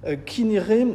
Qui nierait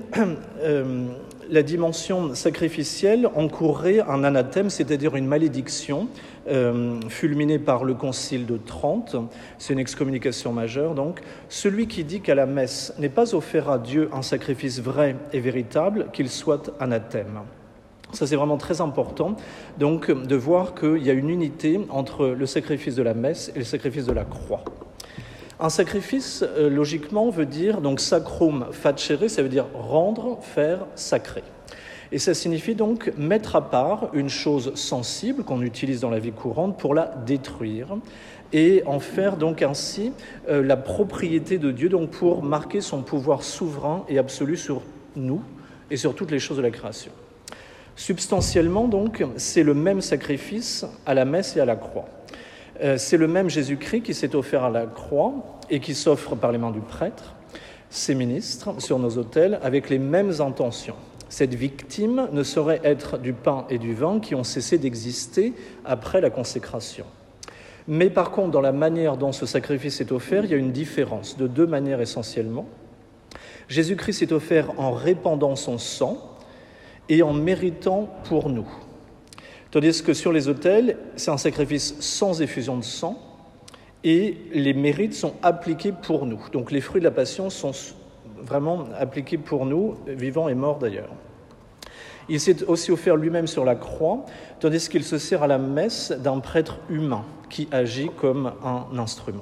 la dimension sacrificielle encourrait un anathème, c'est-à-dire une malédiction, fulminée par le Concile de Trente. C'est une excommunication majeure, donc. Celui qui dit qu'à la messe n'est pas offert à Dieu un sacrifice vrai et véritable, qu'il soit anathème. Ça, c'est vraiment très important, donc, de voir qu'il y a une unité entre le sacrifice de la messe et le sacrifice de la croix. Un sacrifice, logiquement, veut dire, donc sacrum facere, ça veut dire rendre, faire, sacré. Et ça signifie donc mettre à part une chose sensible qu'on utilise dans la vie courante pour la détruire et en faire donc ainsi la propriété de Dieu, donc pour marquer son pouvoir souverain et absolu sur nous et sur toutes les choses de la création. Substantiellement, donc, c'est le même sacrifice à la messe et à la croix. C'est le même Jésus-Christ qui s'est offert à la croix et qui s'offre par les mains du prêtre, ses ministres, sur nos autels, avec les mêmes intentions. Cette victime ne saurait être du pain et du vin qui ont cessé d'exister après la consécration. Mais par contre, dans la manière dont ce sacrifice est offert, il y a une différence, de deux manières essentiellement. Jésus-Christ s'est offert en répandant son sang et en méritant pour nous. Tandis que sur les autels, c'est un sacrifice sans effusion de sang et les mérites sont appliqués pour nous. Donc les fruits de la passion sont vraiment appliqués pour nous, vivants et morts d'ailleurs. Il s'est aussi offert lui-même sur la croix, tandis qu'il se sert à la messe d'un prêtre humain qui agit comme un instrument.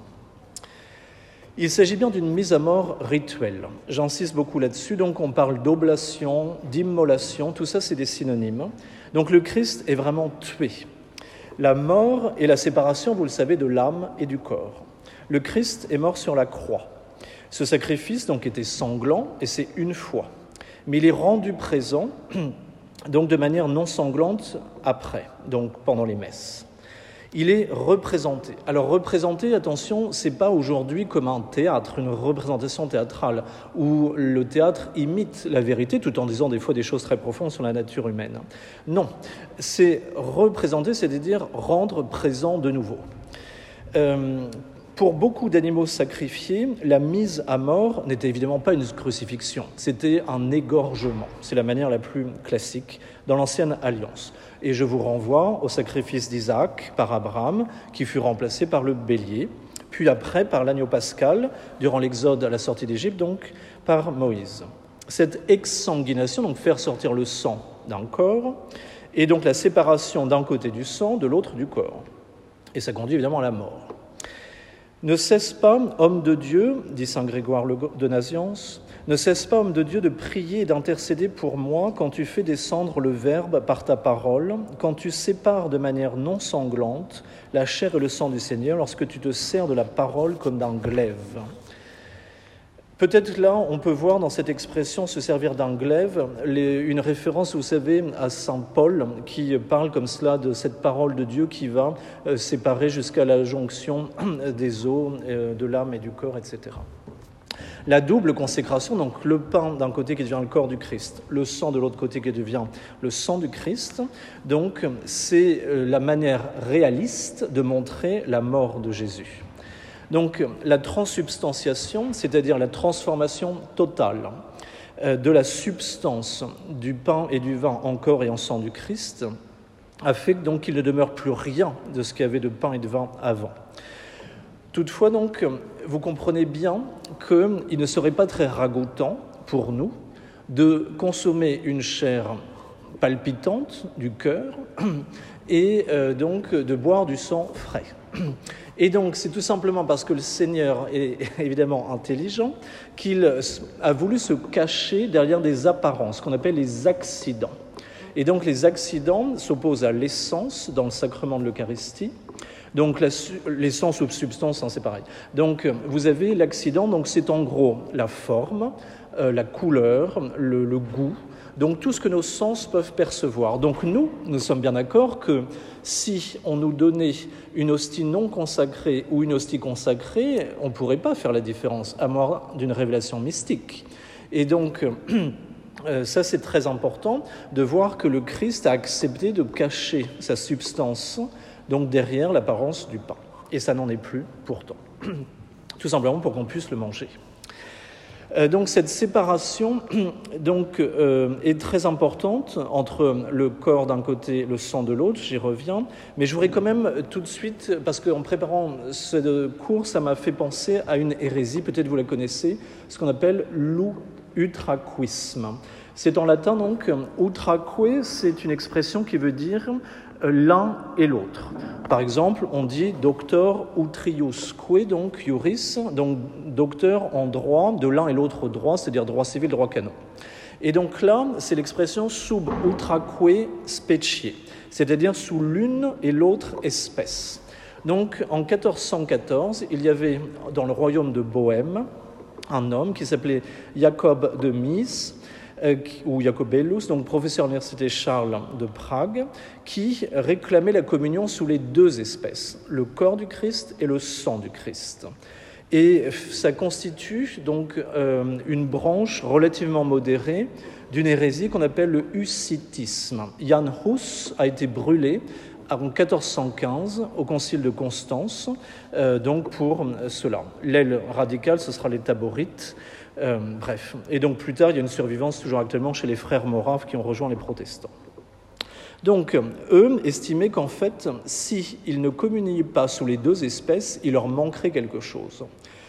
Il s'agit bien d'une mise à mort rituelle. J'insiste beaucoup là-dessus, donc on parle d'oblation, d'immolation, tout ça c'est des synonymes. Donc le Christ est vraiment tué. La mort est la séparation, vous le savez, de l'âme et du corps. Le Christ est mort sur la croix. Ce sacrifice donc était sanglant et c'est une fois. Mais il est rendu présent donc de manière non sanglante après, donc pendant les messes. Il est représenté. Alors représenté, attention, c'est pas aujourd'hui comme un théâtre, une représentation théâtrale, où le théâtre imite la vérité tout en disant des fois des choses très profondes sur la nature humaine. Non, c'est représenter, c'est-à-dire rendre présent de nouveau. Pour beaucoup d'animaux sacrifiés, la mise à mort n'était évidemment pas une crucifixion, c'était un égorgement. C'est la manière la plus classique dans l'Ancienne Alliance. Et je vous renvoie au sacrifice d'Isaac par Abraham, qui fut remplacé par le bélier, puis après par l'agneau pascal, durant l'Exode à la sortie d'Égypte, donc par Moïse. Cette exsanguination, donc faire sortir le sang d'un corps, et donc la séparation d'un côté du sang, de l'autre du corps. Et ça conduit évidemment à la mort. Ne cesse pas, homme de Dieu, dit saint Grégoire de Nazianze, ne cesse pas, homme de Dieu, de prier et d'intercéder pour moi quand tu fais descendre le Verbe par ta parole, quand tu sépares de manière non sanglante la chair et le sang du Seigneur, lorsque tu te sers de la parole comme d'un glaive. Peut-être là, on peut voir dans cette expression se servir d'un glaive une référence, vous savez, à saint Paul qui parle comme cela de cette parole de Dieu qui va séparer jusqu'à la jonction des os, de l'âme et du corps, etc. La double consécration, donc le pain d'un côté qui devient le corps du Christ, le sang de l'autre côté qui devient le sang du Christ, donc c'est la manière réaliste de montrer la mort de Jésus. Donc la transsubstantiation, c'est-à-dire la transformation totale de la substance du pain et du vin en corps et en sang du Christ, a fait donc qu'il ne demeure plus rien de ce qu'il y avait de pain et de vin avant. Toutefois, donc, vous comprenez bien qu'il ne serait pas très ragoûtant pour nous de consommer une chair palpitante du cœur et donc de boire du sang frais. Et donc, c'est tout simplement parce que le Seigneur est évidemment intelligent qu'il a voulu se cacher derrière des apparences, qu'on appelle les accidents. Et donc, les accidents s'opposent à l'essence dans le sacrement de l'Eucharistie. Donc, l'essence ou substance, c'est pareil. Donc, vous avez l'accident, donc c'est en gros la forme, la couleur, le goût, donc tout ce que nos sens peuvent percevoir. Donc nous sommes bien d'accord que si on nous donnait une hostie non consacrée ou une hostie consacrée, on ne pourrait pas faire la différence, à moins d'une révélation mystique. Et donc, ça c'est très important de voir que le Christ a accepté de cacher sa substance, donc derrière l'apparence du pain. Et ça n'en est plus pourtant, tout simplement pour qu'on puisse le manger. Donc cette séparation est très importante entre le corps d'un côté, le sang de l'autre, j'y reviens, mais je voudrais quand même tout de suite, parce qu'en préparant ce cours, ça m'a fait penser à une hérésie, peut-être vous la connaissez, ce qu'on appelle l'utraquisme. C'est en latin donc, utraque, c'est une expression qui veut dire l'un et l'autre. Par exemple, on dit doctor utriusque, donc iuris, donc docteur en droit de l'un et l'autre droit, c'est-à-dire droit civil, droit canon. Et donc là, c'est l'expression sub utraque specie, c'est-à-dire sous l'une et l'autre espèce. Donc en 1414, il y avait dans le royaume de Bohême un homme qui s'appelait Jacob de Mies, ou Jacobellus, donc professeur à l'université Charles de Prague, qui réclamait la communion sous les deux espèces, le corps du Christ et le sang du Christ. Et ça constitue donc une branche relativement modérée d'une hérésie qu'on appelle le hussitisme. Jan Hus a été brûlé en 1415 au concile de Constance, donc pour cela. L'aile radicale, ce sera les Taborites. Bref. Et donc plus tard, il y a une survivance toujours actuellement chez les frères moraves qui ont rejoint les protestants. Donc, eux estimaient qu'en fait, s'ils ne communiaient pas sous les deux espèces, il leur manquerait quelque chose.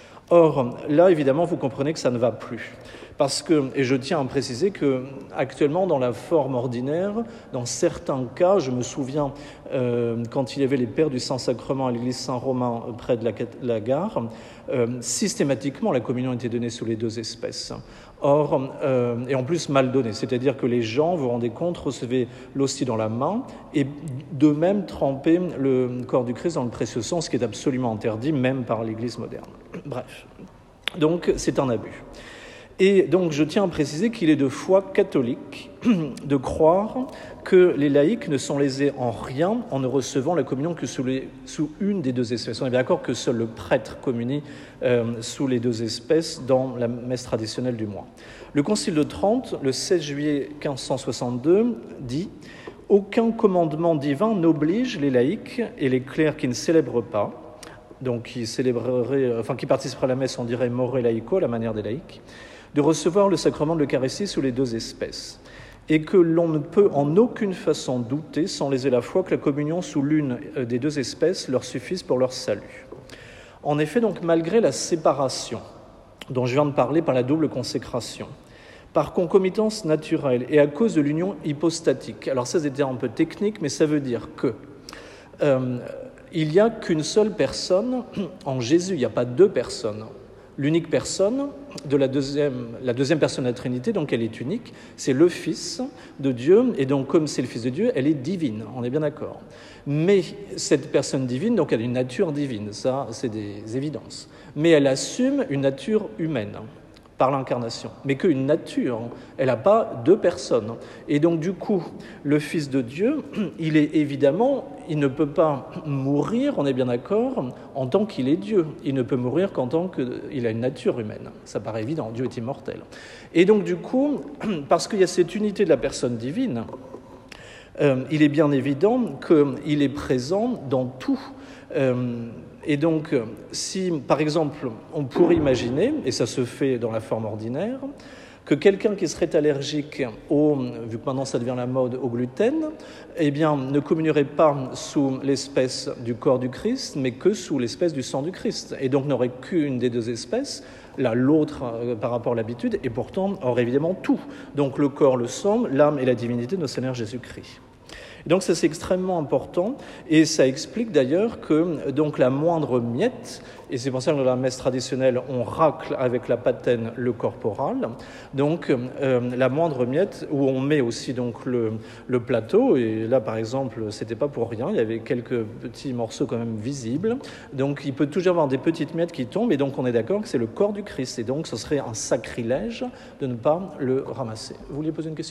Or, là, évidemment, vous comprenez que ça ne va plus. Parce que, et je tiens à préciser que actuellement dans la forme ordinaire, dans certains cas, je me souviens quand il y avait les pères du Saint-Sacrement à l'église Saint-Romain près de la gare, systématiquement la communion était donnée sous les deux espèces. Or, et en plus mal donnée, c'est-à-dire que les gens, vous vous rendez compte, recevaient l'hostie dans la main et d'eux-mêmes trempaient le corps du Christ dans le précieux sang, ce qui est absolument interdit, même par l'Église moderne. Bref, donc c'est un abus. Et donc je tiens à préciser qu'il est de foi catholique de croire que les laïcs ne sont lésés en rien en ne recevant la communion que sous une des deux espèces. On est bien d'accord que seul le prêtre communie sous les deux espèces dans la messe traditionnelle du mois. Le Concile de Trente, le 16 juillet 1562, dit « Aucun commandement divin n'oblige les laïcs et les clercs qui ne célèbrent pas, donc qui participeraient à la messe, on dirait more laico, la manière des laïcs, de recevoir le sacrement de l'Eucharistie sous les deux espèces, et que l'on ne peut en aucune façon douter, sans léser la foi, que la communion sous l'une des deux espèces leur suffise pour leur salut. » En effet, donc, malgré la séparation dont je viens de parler par la double consécration, par concomitance naturelle et à cause de l'union hypostatique, alors ça c'était un peu technique, mais ça veut dire que il n'y a qu'une seule personne en Jésus, il n'y a pas deux personnes. L'unique personne de la deuxième personne de la Trinité, donc elle est unique, c'est le Fils de Dieu, et donc comme c'est le Fils de Dieu, elle est divine, on est bien d'accord. Mais cette personne divine, donc elle a une nature divine, ça c'est des évidences, mais elle assume une nature humaine par l'incarnation, mais qu'une nature, elle n'a pas deux personnes. Et donc du coup, le Fils de Dieu, il ne peut pas mourir, on est bien d'accord, en tant qu'il est Dieu. Il ne peut mourir qu'en tant qu'il a une nature humaine. Ça paraît évident, Dieu est immortel. Et donc du coup, parce qu'il y a cette unité de la personne divine, il est bien évident qu'il est présent dans tout. Et donc, si, par exemple, on pourrait imaginer, et ça se fait dans la forme ordinaire, que quelqu'un qui serait allergique vu que maintenant ça devient la mode, au gluten, eh bien, ne communierait pas sous l'espèce du corps du Christ, mais que sous l'espèce du sang du Christ. Et donc n'aurait qu'une des deux espèces, l'autre par rapport à l'habitude, et pourtant aurait évidemment tout. Donc le corps, le sang, l'âme et la divinité de notre Seigneur Jésus-Christ. Donc ça c'est extrêmement important et ça explique d'ailleurs que donc la moindre miette, et c'est pour ça que dans la messe traditionnelle on racle avec la patène le corporal, donc la moindre miette où on met aussi donc le plateau, et là par exemple c'était pas pour rien, il y avait quelques petits morceaux quand même visibles, donc il peut toujours y avoir des petites miettes qui tombent, et donc on est d'accord que c'est le corps du Christ, et donc ce serait un sacrilège de ne pas le ramasser. Vous vouliez poser une question ?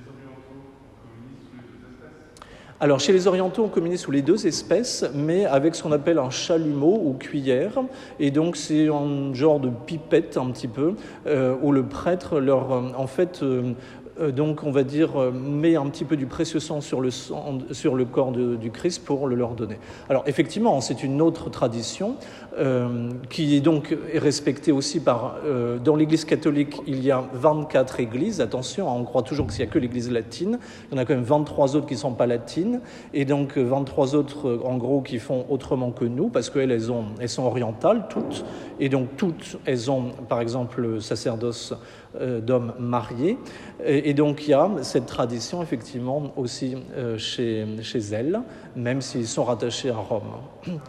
Alors, chez les orientaux, on communie sous les deux espèces, mais avec ce qu'on appelle un chalumeau ou cuillère. Et donc, c'est un genre de pipette, un petit peu, où le prêtre donc on va dire, met un petit peu du précieux sang sur le corps du Christ pour le leur donner. Alors effectivement, c'est une autre tradition qui est donc respectée aussi dans l'Église catholique, il y a 24 églises, attention, on croit toujours qu'il n'y a que l'Église latine, il y en a quand même 23 autres qui ne sont pas latines, et donc 23 autres en gros qui font autrement que nous, parce qu'elles sont orientales toutes, et donc toutes, elles ont par exemple le sacerdoce d'hommes mariés, et donc il y a cette tradition effectivement aussi chez elles, même s'ils sont rattachés à Rome.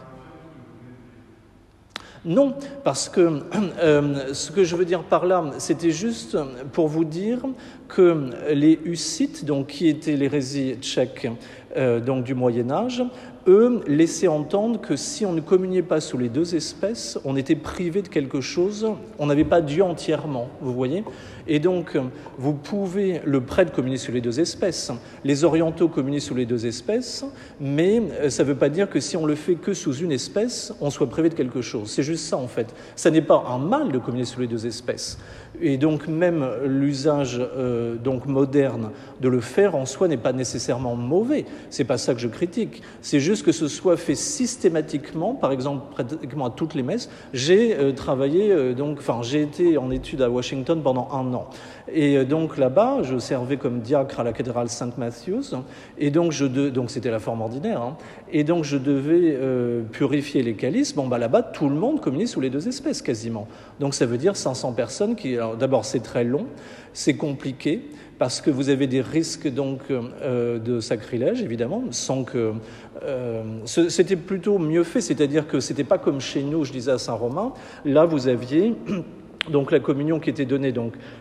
Non, parce que ce que je veux dire par là, c'était juste pour vous dire que les Hussites, donc qui étaient l'hérésie tchèque donc du Moyen-Âge, eux laissaient entendre que si on ne communiait pas sous les deux espèces, on était privé de quelque chose, on n'avait pas Dieu entièrement, vous voyez. Et donc, le prêtre communie sous les deux espèces, les orientaux communient sous les deux espèces, mais ça ne veut pas dire que si on le fait que sous une espèce, on soit privé de quelque chose. C'est juste ça, en fait. Ça n'est pas un mal de communier sous les deux espèces. Et donc, même l'usage donc moderne de le faire en soi n'est pas nécessairement mauvais. C'est pas ça que je critique. C'est juste que ce soit fait systématiquement, par exemple, pratiquement à toutes les messes. J'ai j'ai été en études à Washington pendant 1 an. Et donc là-bas, je servais comme diacre à la cathédrale St. Matthews. Et donc, c'était la forme ordinaire. Hein. Et donc, je devais purifier les calices. Bon, là-bas, tout le monde communie sous les deux espèces, quasiment. Donc, ça veut dire 500 personnes qui... Alors, d'abord, c'est très long, c'est compliqué, parce que vous avez des risques donc de sacrilège, évidemment, sans que... c'était plutôt mieux fait, c'est-à-dire que c'était pas comme chez nous, je disais à Saint-Romain, là, vous aviez... Donc la communion qui était donnée,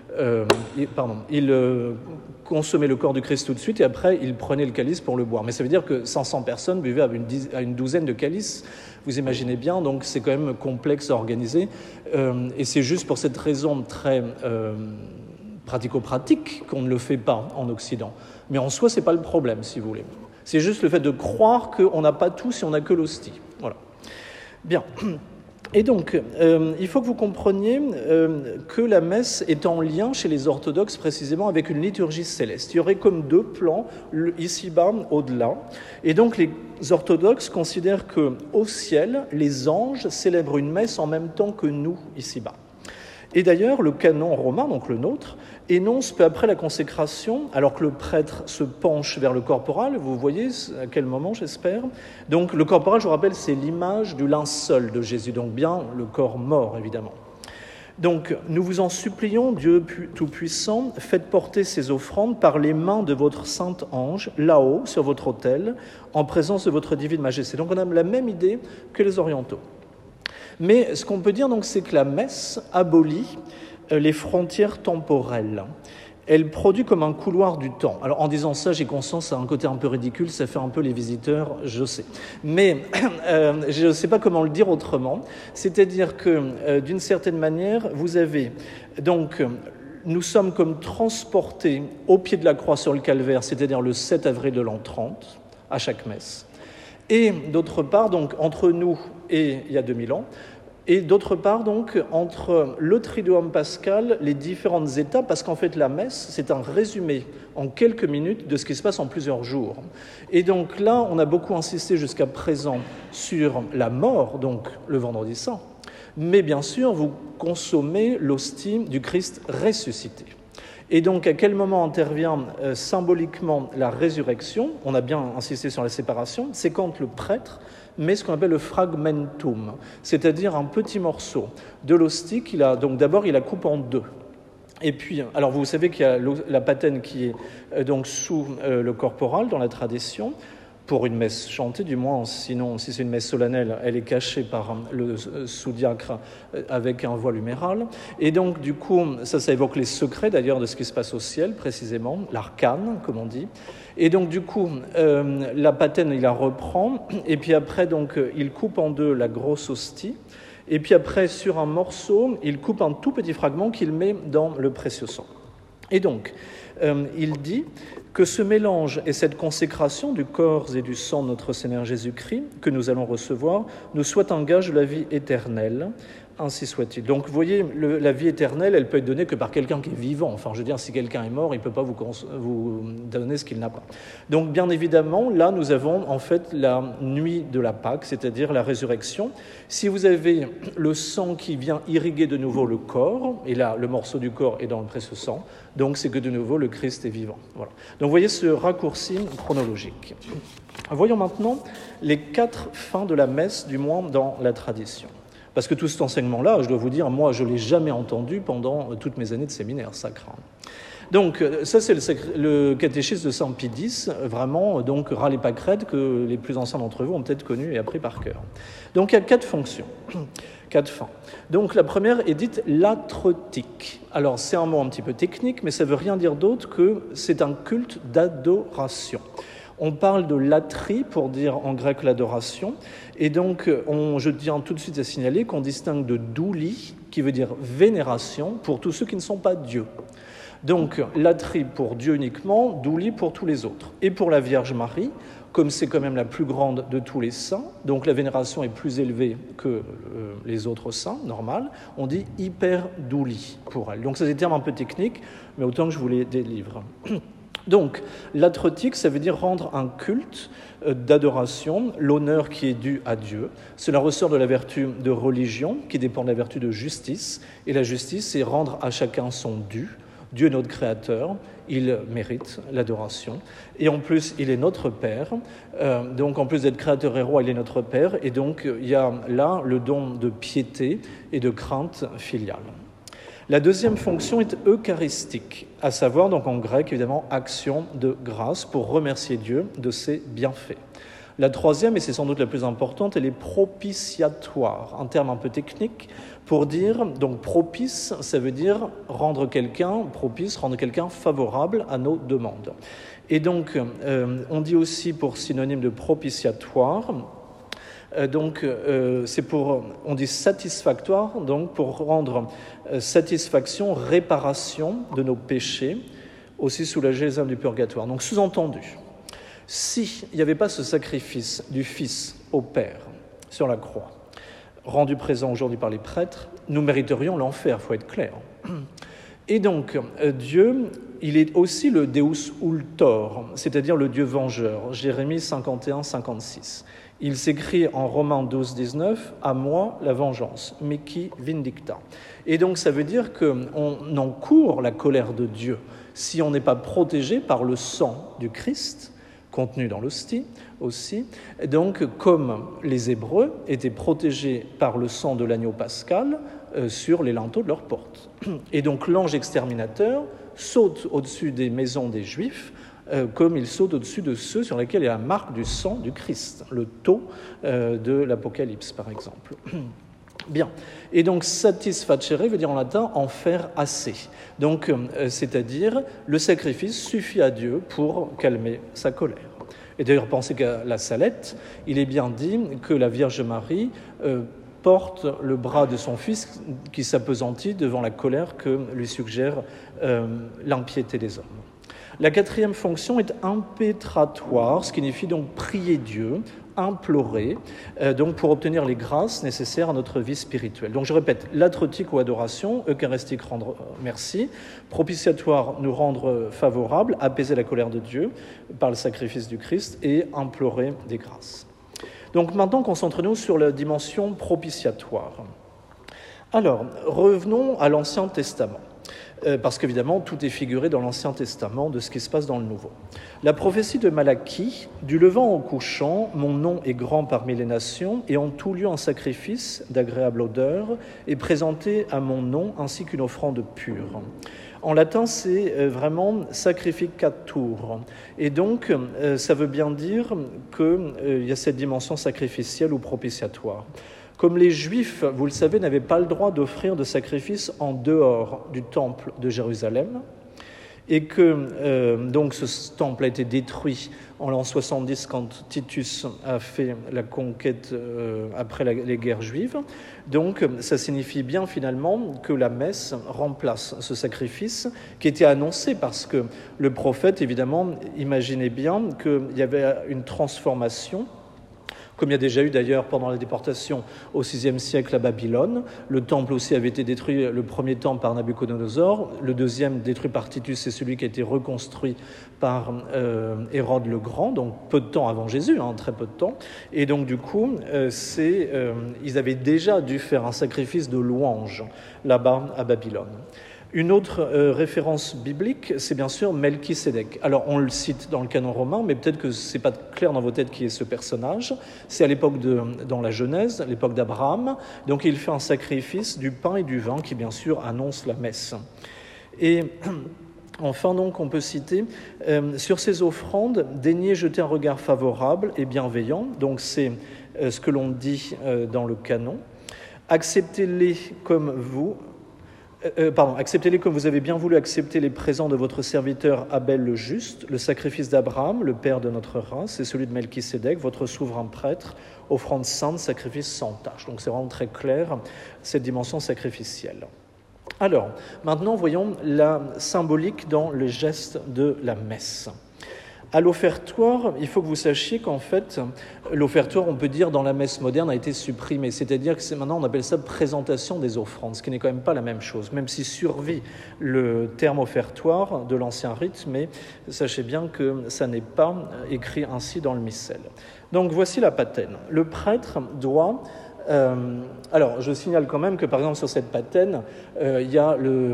il consommait le corps du Christ tout de suite et après il prenait le calice pour le boire. Mais ça veut dire que 500 personnes buvaient à une douzaine de calices. Vous imaginez bien, donc c'est quand même complexe à organiser. Et c'est juste pour cette raison très pratico-pratique qu'on ne le fait pas en Occident. Mais en soi, c'est pas le problème, si vous voulez. C'est juste le fait de croire qu'on n'a pas tout si on n'a que l'hostie. Voilà. Bien. Et donc, il faut que vous compreniez que la messe est en lien chez les orthodoxes précisément avec une liturgie céleste. Il y aurait comme 2 plans, ici-bas, au-delà. Et donc, les orthodoxes considèrent qu'au ciel, les anges célèbrent une messe en même temps que nous, ici-bas. Et d'ailleurs, le canon romain, donc le nôtre, énonce peu après la consécration, alors que le prêtre se penche vers le corporal, vous voyez à quel moment, j'espère. Donc le corporal, je vous rappelle, c'est l'image du linceul de Jésus, donc bien le corps mort, évidemment. Donc, nous vous en supplions, Dieu Tout-Puissant, faites porter ces offrandes par les mains de votre saint ange, là-haut, sur votre autel, en présence de votre divine majesté. Donc on a la même idée que les orientaux. Mais ce qu'on peut dire, donc, c'est que la messe abolit les frontières temporelles. Elle produit comme un couloir du temps. Alors, en disant ça, j'ai conscience, ça a un côté un peu ridicule, ça fait un peu les visiteurs, je sais. Mais je ne sais pas comment le dire autrement. C'est-à-dire que, d'une certaine manière, vous avez... Donc, nous sommes comme transportés au pied de la croix sur le calvaire, c'est-à-dire le 7 avril de l'an 30, à chaque messe. Et d'autre part, donc, entre nous et il y a 2000 ans, et d'autre part, donc, entre le Triduum pascal, les différentes étapes, parce qu'en fait, la messe, c'est un résumé en quelques minutes de ce qui se passe en plusieurs jours. Et donc là, on a beaucoup insisté jusqu'à présent sur la mort, donc le vendredi saint, mais bien sûr, vous consommez l'hostie du Christ ressuscité. Et donc, à quel moment intervient symboliquement la résurrection? On a bien insisté sur la séparation. C'est quand le prêtre met ce qu'on appelle le fragmentum, c'est-à-dire un petit morceau de l'hostie qu'il a. Donc, d'abord, il la coupe en 2. Et puis, alors vous savez qu'il y a la patène qui est donc sous le corporal dans la tradition, pour une messe chantée, du moins, sinon, si c'est une messe solennelle, elle est cachée par le sous-diacre avec un voile huméral. Et donc, du coup, ça évoque les secrets, d'ailleurs, de ce qui se passe au ciel, précisément, l'arcane, comme on dit. Et donc, du coup, la patène, il la reprend, et puis après, donc, il coupe en 2 la grosse hostie, et puis après, sur un morceau, il coupe un tout petit fragment qu'il met dans le précieux sang. Et donc, il dit que ce mélange et cette consécration du corps et du sang de notre Seigneur Jésus-Christ que nous allons recevoir nous soit un gage de la vie éternelle, ainsi soit-il. Donc, vous voyez, la vie éternelle, elle peut être donnée que par quelqu'un qui est vivant. Enfin, je veux dire, si quelqu'un est mort, il ne peut pas vous donner ce qu'il n'a pas. Donc, bien évidemment, là, nous avons en fait la nuit de la Pâque, c'est-à-dire la résurrection. Si vous avez le sang qui vient irriguer de nouveau le corps, et là, le morceau du corps est dans le précieux sang, donc c'est que de nouveau, le Christ est vivant. Voilà. Donc, vous voyez ce raccourci chronologique. Voyons maintenant les 4 fins de la messe, du moins dans la tradition. Parce que tout cet enseignement-là, je dois vous dire, moi, je ne l'ai jamais entendu pendant toutes mes années de séminaire sacre. Donc, ça, c'est le catéchisme de Saint Pie X, vraiment, donc, ras les pâquerettes, que les plus anciens d'entre vous ont peut-être connu et appris par cœur. Donc, il y a 4 fonctions, 4 fins. Donc, la première est dite latretique. Alors, c'est un mot un petit peu technique, mais ça ne veut rien dire d'autre que c'est un culte d'adoration. On parle de latrie pour dire en grec l'adoration, et donc je tiens tout de suite à signaler qu'on distingue de douli, qui veut dire vénération, pour tous ceux qui ne sont pas Dieu. Donc latrie pour Dieu uniquement, douli pour tous les autres. Et pour la Vierge Marie, comme c'est quand même la plus grande de tous les saints, donc la vénération est plus élevée que les autres saints, normal, on dit hyper douli pour elle. Donc c'est des termes un peu techniques, mais autant que je vous les délivre. Donc, latretique, ça veut dire rendre un culte d'adoration, l'honneur qui est dû à Dieu. Cela ressort de la vertu de religion, qui dépend de la vertu de justice. Et la justice, c'est rendre à chacun son dû. Dieu est notre Créateur, il mérite l'adoration. Et en plus, il est notre Père. Donc, en plus d'être Créateur et Roi, il est notre Père. Et donc, il y a là le don de piété et de crainte filiale. La deuxième fonction est eucharistique, à savoir, donc en grec, évidemment, action de grâce pour remercier Dieu de ses bienfaits. La troisième, et c'est sans doute la plus importante, elle est propitiatoire, un terme un peu technique pour dire, donc propice, ça veut dire rendre quelqu'un favorable à nos demandes. Et donc, on dit aussi pour synonyme de propitiatoire, on dit satisfactoire, donc pour rendre satisfaction, réparation de nos péchés, aussi soulager les âmes du purgatoire. Donc sous-entendu, s'il n'y avait pas ce sacrifice du Fils au Père sur la croix, rendu présent aujourd'hui par les prêtres, nous mériterions l'enfer, il faut être clair. Et donc, Dieu, il est aussi le Deus ultor, c'est-à-dire le Dieu vengeur, Jérémie 51, 56. Il s'écrit en Romains 12, 19, « À moi la vengeance, mihi vindicta ». Et donc ça veut dire qu'on encourt la colère de Dieu si on n'est pas protégé par le sang du Christ, contenu dans l'hostie aussi. Donc comme les Hébreux étaient protégés par le sang de l'agneau pascal sur les linteaux de leurs portes. Et donc l'ange exterminateur saute au-dessus des maisons des Juifs, comme il saute au-dessus de ceux sur lesquels il y a la marque du sang du Christ, le tau de l'Apocalypse, par exemple. Bien. Et donc, satisfacere veut dire en latin « en faire assez ». Donc, c'est-à-dire, le sacrifice suffit à Dieu pour calmer sa colère. Et d'ailleurs, pensez qu'à la Salette, il est bien dit que la Vierge Marie porte le bras de son fils qui s'appesantit devant la colère que lui suggère l'impiété des hommes. La quatrième fonction est impétratoire, ce qui signifie donc prier Dieu, implorer, donc pour obtenir les grâces nécessaires à notre vie spirituelle. Donc je répète, latretique ou adoration, eucharistique rendre merci, propitiatoire nous rendre favorable, apaiser la colère de Dieu par le sacrifice du Christ et implorer des grâces. Donc maintenant, concentrons-nous sur la dimension propitiatoire. Alors, revenons à l'Ancien Testament. Parce qu'évidemment, tout est figuré dans l'Ancien Testament de ce qui se passe dans le Nouveau. La prophétie de Malachie, « Du levant au couchant, mon nom est grand parmi les nations, et en tout lieu un sacrifice d'agréable odeur est présenté à mon nom, ainsi qu'une offrande pure. » En latin, c'est vraiment « sacrificatur ». Et donc, ça veut bien dire qu'il y a cette dimension sacrificielle ou propitiatoire. Comme les Juifs, vous le savez, n'avaient pas le droit d'offrir de sacrifices en dehors du temple de Jérusalem, et que donc ce temple a été détruit en l'an 70 quand Titus a fait la conquête après les guerres juives. Donc ça signifie bien finalement que la messe remplace ce sacrifice qui était annoncé parce que le prophète évidemment imaginait bien qu'il y avait une transformation comme il y a déjà eu d'ailleurs pendant la déportation au VIe siècle à Babylone. Le temple aussi avait été détruit, le premier temple par Nabuchodonosor, le deuxième détruit par Titus, c'est celui qui a été reconstruit par Hérode le Grand, donc peu de temps avant Jésus, très peu de temps. Et donc du coup, ils avaient déjà dû faire un sacrifice de louange là-bas à Babylone. Une autre référence biblique, c'est bien sûr Melchisédek. Alors, on le cite dans le canon romain, mais peut-être que ce n'est pas clair dans vos têtes qui est ce personnage. C'est à l'époque dans la Genèse, l'époque d'Abraham. Donc, il fait un sacrifice du pain et du vin qui, bien sûr, annonce la messe. Et enfin, donc, on peut citer sur ces offrandes, daignez jeter un regard favorable et bienveillant. Donc, c'est ce que l'on dit dans le canon. Acceptez-les comme vous avez bien voulu accepter les présents de votre serviteur Abel le juste, le sacrifice d'Abraham, le père de notre race, et celui de Melchisédek, votre souverain prêtre, offrande sainte, sacrifice sans tache. Donc c'est vraiment très clair, cette dimension sacrificielle. Alors, maintenant, voyons la symbolique dans le geste de la messe. À l'offertoire, il faut que vous sachiez qu'en fait, l'offertoire, on peut dire, dans la messe moderne, a été supprimé. C'est-à-dire que maintenant, on appelle ça présentation des offrandes, ce qui n'est quand même pas la même chose, même si survit le terme offertoire de l'ancien rite, mais sachez bien que ça n'est pas écrit ainsi dans le missel. Donc, voici la patène. Le prêtre doit... alors, je signale quand même que, par exemple, sur cette patène, il y a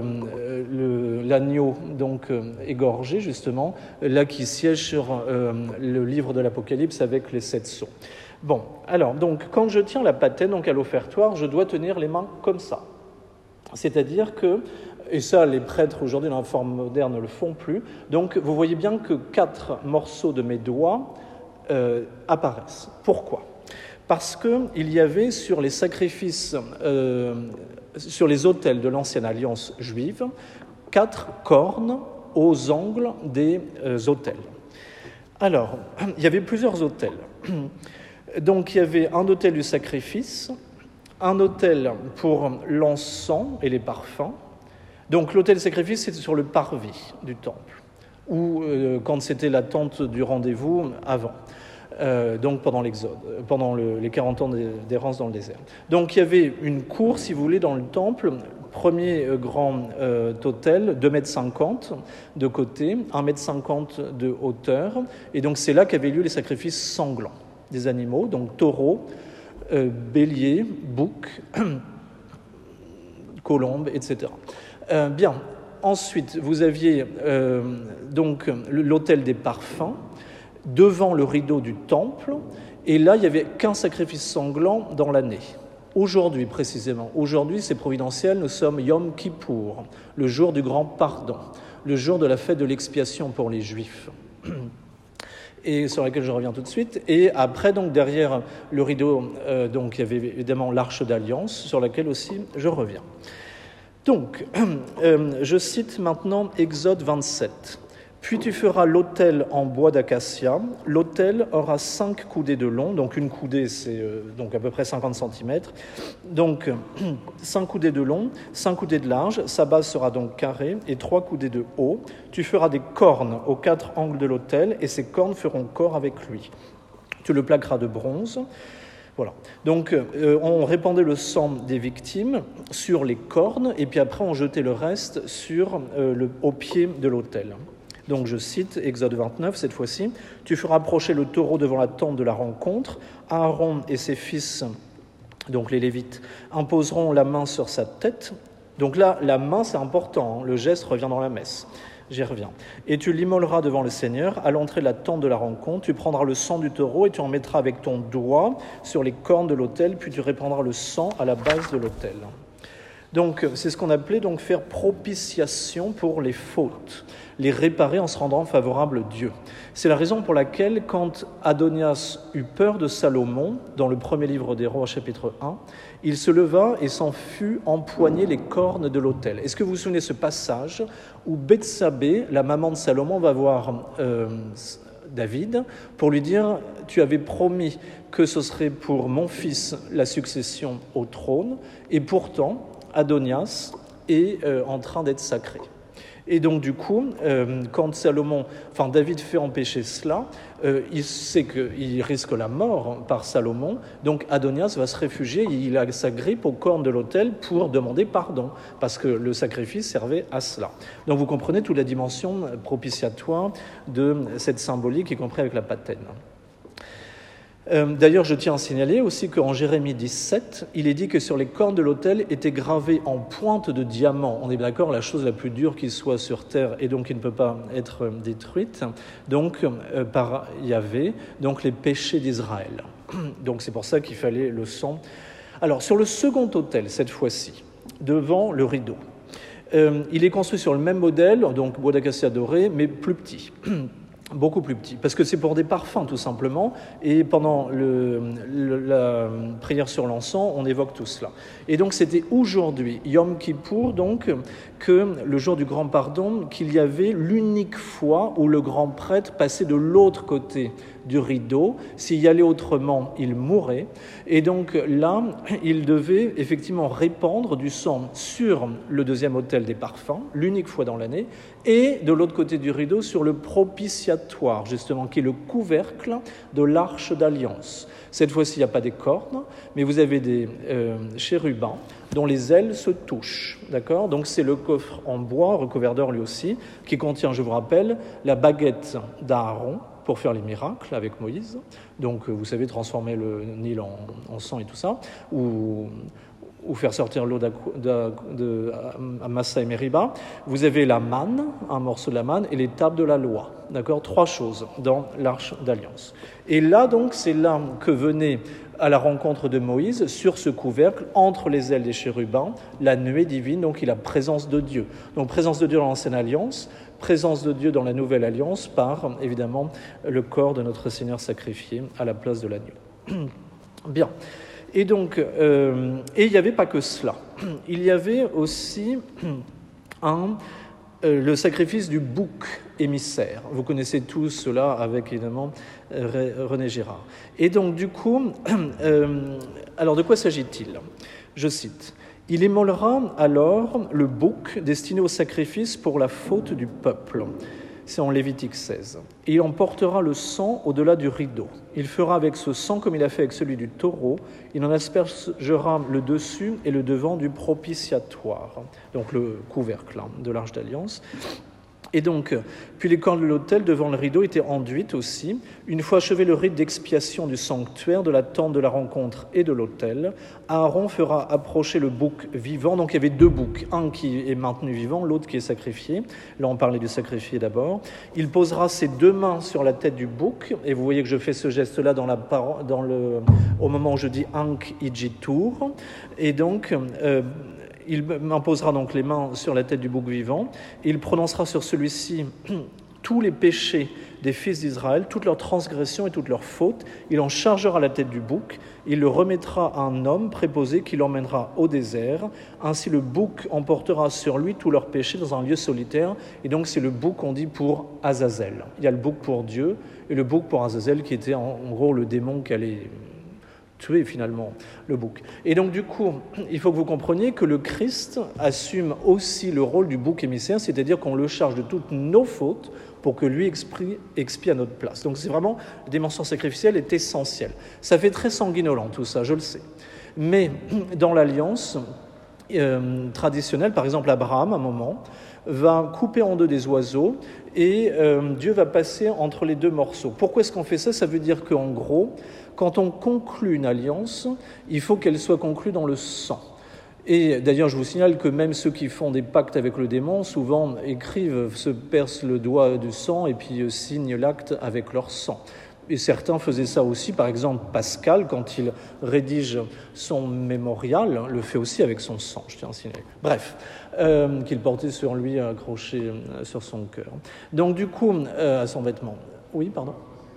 l'agneau donc égorgé, justement, là qui siège sur le livre de l'Apocalypse avec les 7 sceaux. Bon, alors, donc, quand je tiens la patène donc à l'offertoire, je dois tenir les mains comme ça. C'est-à-dire que, et ça, les prêtres aujourd'hui dans la forme moderne ne le font plus, donc vous voyez bien que 4 morceaux de mes doigts apparaissent. Pourquoi ? Parce qu'il y avait sur les sacrifices, sur les autels de l'ancienne alliance juive, 4 cornes aux angles des autels. Alors, il y avait plusieurs autels. Donc, il y avait un autel du sacrifice, un autel pour l'encens et les parfums. Donc, l'autel du sacrifice, c'était sur le parvis du temple, ou quand c'était la tente du rendez-vous avant. Donc pendant l'Exode, pendant les 40 ans d'errance dans le désert. Donc il y avait une cour, si vous voulez, dans le temple, premier grand autel, 2,50 m de côté, 1,50 m de hauteur, et donc c'est là qu'avaient lieu les sacrifices sanglants des animaux, donc taureaux, béliers, boucs, colombes, etc. Bien, ensuite vous aviez donc l'autel des parfums, devant le rideau du temple, et là, il n'y avait qu'un sacrifice sanglant dans l'année. Aujourd'hui, précisément, aujourd'hui, c'est providentiel, nous sommes Yom Kippour, le jour du grand pardon, le jour de la fête de l'expiation pour les Juifs, et sur laquelle je reviens tout de suite. Et après, donc, derrière le rideau, donc, il y avait évidemment l'Arche d'Alliance, sur laquelle aussi je reviens. Donc, je cite maintenant Exode 27. Puis tu feras l'autel en bois d'acacia. L'autel aura 5 coudées de long, donc une coudée, c'est donc à peu près 50 cm. Donc 5 coudées de long, 5 coudées de large. Sa base sera donc carrée et 3 coudées de haut. Tu feras des cornes aux 4 angles de l'autel et ces cornes feront corps avec lui. Tu le plaqueras de bronze. Voilà. Donc, on répandait le sang des victimes sur les cornes et puis après, on jetait le reste au pied de l'autel. Donc je cite Exode 29, cette fois-ci. « Tu feras approcher le taureau devant la tente de la rencontre. Aaron et ses fils, donc les Lévites, imposeront la main sur sa tête. » Donc là, la main, c'est important. Le geste revient dans la messe. J'y reviens. « Et tu l'immoleras devant le Seigneur. À l'entrée de la tente de la rencontre, tu prendras le sang du taureau et tu en mettras avec ton doigt sur les cornes de l'autel, puis tu répandras le sang à la base de l'autel. » Donc, c'est ce qu'on appelait donc faire propitiation pour les fautes, les réparer en se rendant favorable à Dieu. C'est la raison pour laquelle, quand Adonias eut peur de Salomon, dans le premier livre des Rois, chapitre 1, il se leva et s'en fut empoigner les cornes de l'autel. Est-ce que vous vous souvenez de ce passage où Bethsabée, la maman de Salomon, va voir David pour lui dire « Tu avais promis que ce serait pour mon fils la succession au trône, et pourtant, Adonias est en train d'être sacré. » Et donc du coup, quand David fait empêcher cela, il sait qu'il risque la mort par Salomon, donc Adonias va se réfugier, il a sa grippe aux cornes de l'autel pour demander pardon, parce que le sacrifice servait à cela. Donc vous comprenez toute la dimension propitiatoire de cette symbolique, y compris avec la patène. D'ailleurs, je tiens à signaler aussi qu'en Jérémie 17, il est dit que sur les cornes de l'autel étaient gravées en pointe de diamant. On est d'accord, la chose la plus dure qui soit sur terre et donc qui ne peut pas être détruite, donc par Yahvé, donc les péchés d'Israël. Donc c'est pour ça qu'il fallait le sang. Alors sur le second autel, cette fois-ci, devant le rideau, il est construit sur le même modèle, donc bois d'acacia doré, mais plus petit. Beaucoup plus petit, parce que c'est pour des parfums tout simplement, et pendant la prière sur l'encens, on évoque tout cela. Et donc c'était aujourd'hui, Yom Kippour, donc, que le jour du grand pardon, qu'il y avait l'unique fois où le grand prêtre passait de l'autre côté du rideau. S'il y allait autrement, il mourrait. Et donc là, il devait effectivement répandre du sang sur le deuxième autel des parfums, l'unique fois dans l'année, et de l'autre côté du rideau sur le propitiatoire, justement, qui est le couvercle de l'arche d'alliance. Cette fois-ci, il n'y a pas des cornes, mais vous avez des chérubins dont les ailes se touchent. D'accord ? Donc c'est le coffre en bois, recouvert d'or lui aussi, qui contient, je vous rappelle, la baguette d'Aaron, pour faire les miracles avec Moïse. Donc, vous savez, transformer le Nil en sang et tout ça, ou faire sortir l'eau de Massa et Meriba. Vous avez la manne, un morceau de la manne, et les tables de la loi. D'accord ? 3 choses dans l'Arche d'Alliance. Et là, donc, c'est là que venait à la rencontre de Moïse, sur ce couvercle, entre les ailes des chérubins, la nuée divine, donc il a présence de Dieu. Donc, présence de Dieu dans l'Ancienne Alliance, présence de Dieu dans la Nouvelle Alliance par, évidemment, le corps de notre Seigneur sacrifié à la place de l'agneau. Bien. Et donc, il n'y avait pas que cela. Il y avait aussi le sacrifice du bouc émissaire. Vous connaissez tous cela avec, évidemment, René Girard. Et donc, du coup, alors de quoi s'agit-il ? Je cite. « Il immolera alors le bouc destiné au sacrifice pour la faute du peuple. » C'est en Lévitique 16. « Et il emportera le sang au-delà du rideau. Il fera avec ce sang comme il a fait avec celui du taureau. Il en aspergera le dessus et le devant du propitiatoire. » Donc le couvercle de l'Arche d'Alliance. Et donc, puis les cornes de l'autel devant le rideau étaient enduites aussi. Une fois achevé le rite d'expiation du sanctuaire, de la tente de la rencontre et de l'autel, Aaron fera approcher le bouc vivant. Donc il y avait 2 boucs, un qui est maintenu vivant, l'autre qui est sacrifié. Là on parlait du sacrifié d'abord. Il posera ses 2 mains sur la tête du bouc, et vous voyez que je fais ce geste-là au moment où je dis Ank Ijitur. Et donc... il imposera donc les mains sur la tête du bouc vivant, et il prononcera sur celui-ci tous les péchés des fils d'Israël, toutes leurs transgressions et toutes leurs fautes. Il en chargera la tête du bouc, il le remettra à un homme préposé qui l'emmènera au désert. Ainsi le bouc emportera sur lui tous leurs péchés dans un lieu solitaire. Et donc c'est le bouc qu'on dit pour Azazel. Il y a le bouc pour Dieu et le bouc pour Azazel qui était en gros le démon qui allait tuer finalement le bouc. Et donc du coup, il faut que vous compreniez que le Christ assume aussi le rôle du bouc émissaire, c'est-à-dire qu'on le charge de toutes nos fautes pour que lui expie à notre place. Donc c'est vraiment, la dimension sacrificielle est essentielle. Ça fait très sanguinolent tout ça, je le sais. Mais dans l'alliance traditionnelle, par exemple Abraham, à un moment, va couper en 2 des oiseaux et Dieu va passer entre les 2 morceaux. Pourquoi est-ce qu'on fait ça ? Ça veut dire qu'en gros, quand on conclut une alliance, il faut qu'elle soit conclue dans le sang. Et d'ailleurs, je vous signale que même ceux qui font des pactes avec le démon, souvent écrivent, se percent le doigt du sang et puis signent l'acte avec leur sang. Et certains faisaient ça aussi, par exemple Pascal, quand il rédige son mémorial, le fait aussi avec son sang, je tiens à signaler. Bref, qu'il portait sur lui accroché sur son cœur. Donc du coup, à son vêtement. Oui, pardon ?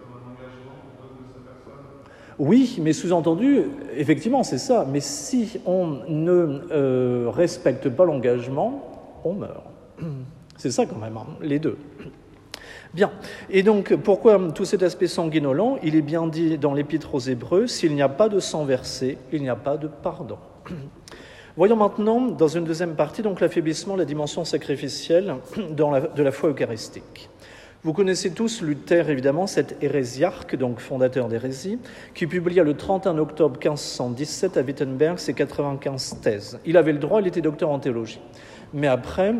Oui, mais sous-entendu, effectivement, c'est ça. Mais si on ne respecte pas l'engagement, on meurt. C'est ça quand même, hein, les 2. Bien. Et donc, pourquoi tout cet aspect sanguinolent ? Il est bien dit dans l'Épître aux Hébreux, s'il n'y a pas de sang versé, il n'y a pas de pardon. Voyons maintenant, dans une deuxième partie, donc l'affaiblissement de la dimension sacrificielle de la foi eucharistique. Vous connaissez tous Luther, évidemment, cet hérésiarque, donc fondateur d'hérésie, qui publia le 31 octobre 1517 à Wittenberg ses 95 thèses. Il avait le droit, il était docteur en théologie. Mais après,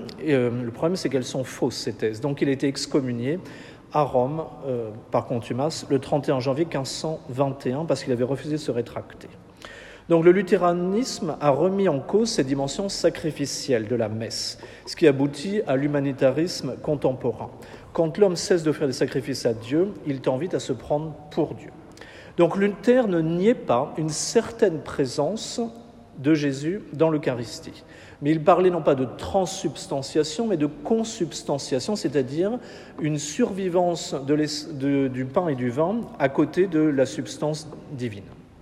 le problème, c'est qu'elles sont fausses, ces thèses. Donc il a été excommunié à Rome, par contumace, le 31 janvier 1521, parce qu'il avait refusé de se rétracter. Donc le luthéranisme a remis en cause cette dimension sacrificielle de la messe, ce qui aboutit à l'humanitarisme contemporain. Quand l'homme cesse d'offrir des sacrifices à Dieu, il tend vite à se prendre pour Dieu. Donc Luther ne niait pas une certaine présence de Jésus dans l'Eucharistie. Mais il parlait non pas de transsubstantiation, mais de consubstantiation, c'est-à-dire une survivance du pain et du vin à côté de la substance divine.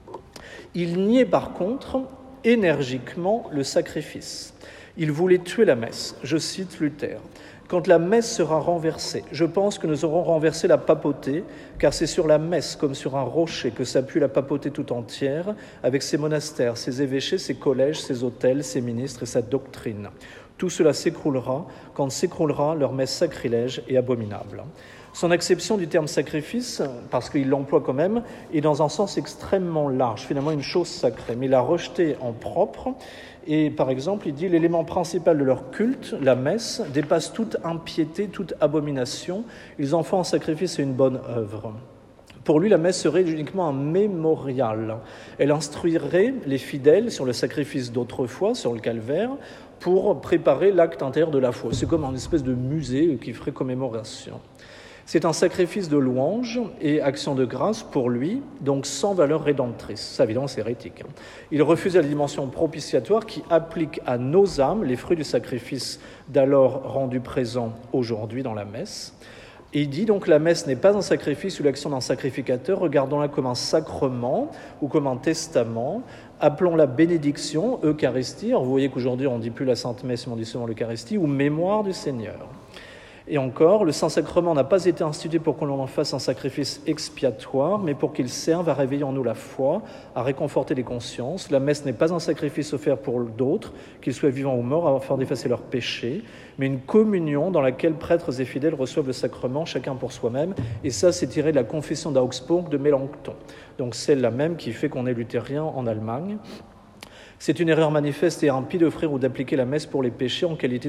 Il niait par contre énergiquement le sacrifice. Il voulait tuer la messe. Je cite Luther. « Quand la messe sera renversée, je pense que nous aurons renversé la papauté, car c'est sur la messe comme sur un rocher que s'appuie la papauté tout entière, avec ses monastères, ses évêchés, ses collèges, ses autels, ses ministres et sa doctrine. Tout cela s'écroulera quand s'écroulera leur messe sacrilège et abominable. » Son acception du terme sacrifice, parce qu'il l'emploie quand même, est dans un sens extrêmement large, finalement une chose sacrée, mais il l'a rejeté en propre. Et par exemple, il dit « L'élément principal de leur culte, la messe, dépasse toute impiété, toute abomination. Ils en font un sacrifice et une bonne œuvre. » Pour lui, la messe serait uniquement un mémorial. Elle instruirait les fidèles sur le sacrifice d'autrefois, sur le calvaire, pour préparer l'acte intérieur de la foi. C'est comme une espèce de musée qui ferait commémoration. C'est un sacrifice de louange et action de grâce pour lui, donc sans valeur rédemptrice. Ça, évidemment, c'est hérétique. Il refusait la dimension propitiatoire qui applique à nos âmes les fruits du sacrifice d'alors rendu présent aujourd'hui dans la messe. Et il dit donc la messe n'est pas un sacrifice ou l'action d'un sacrificateur, regardons-la comme un sacrement ou comme un testament, appelons-la bénédiction, Eucharistie. Alors vous voyez qu'aujourd'hui on ne dit plus la Sainte Messe, mais on dit seulement l'Eucharistie, ou mémoire du Seigneur. Et encore, le Saint-Sacrement n'a pas été institué pour qu'on en fasse un sacrifice expiatoire, mais pour qu'il serve à réveiller en nous la foi, à réconforter les consciences. La messe n'est pas un sacrifice offert pour d'autres, qu'ils soient vivants ou morts, afin d'effacer leurs péchés, mais une communion dans laquelle prêtres et fidèles reçoivent le sacrement, chacun pour soi-même. Et ça, c'est tiré de la confession d'Augsbourg de Mélenchon. Donc celle-là même qui fait qu'on est luthérien en Allemagne. C'est une erreur manifeste et impie d'offrir ou d'appliquer la messe pour les péchés en qualité de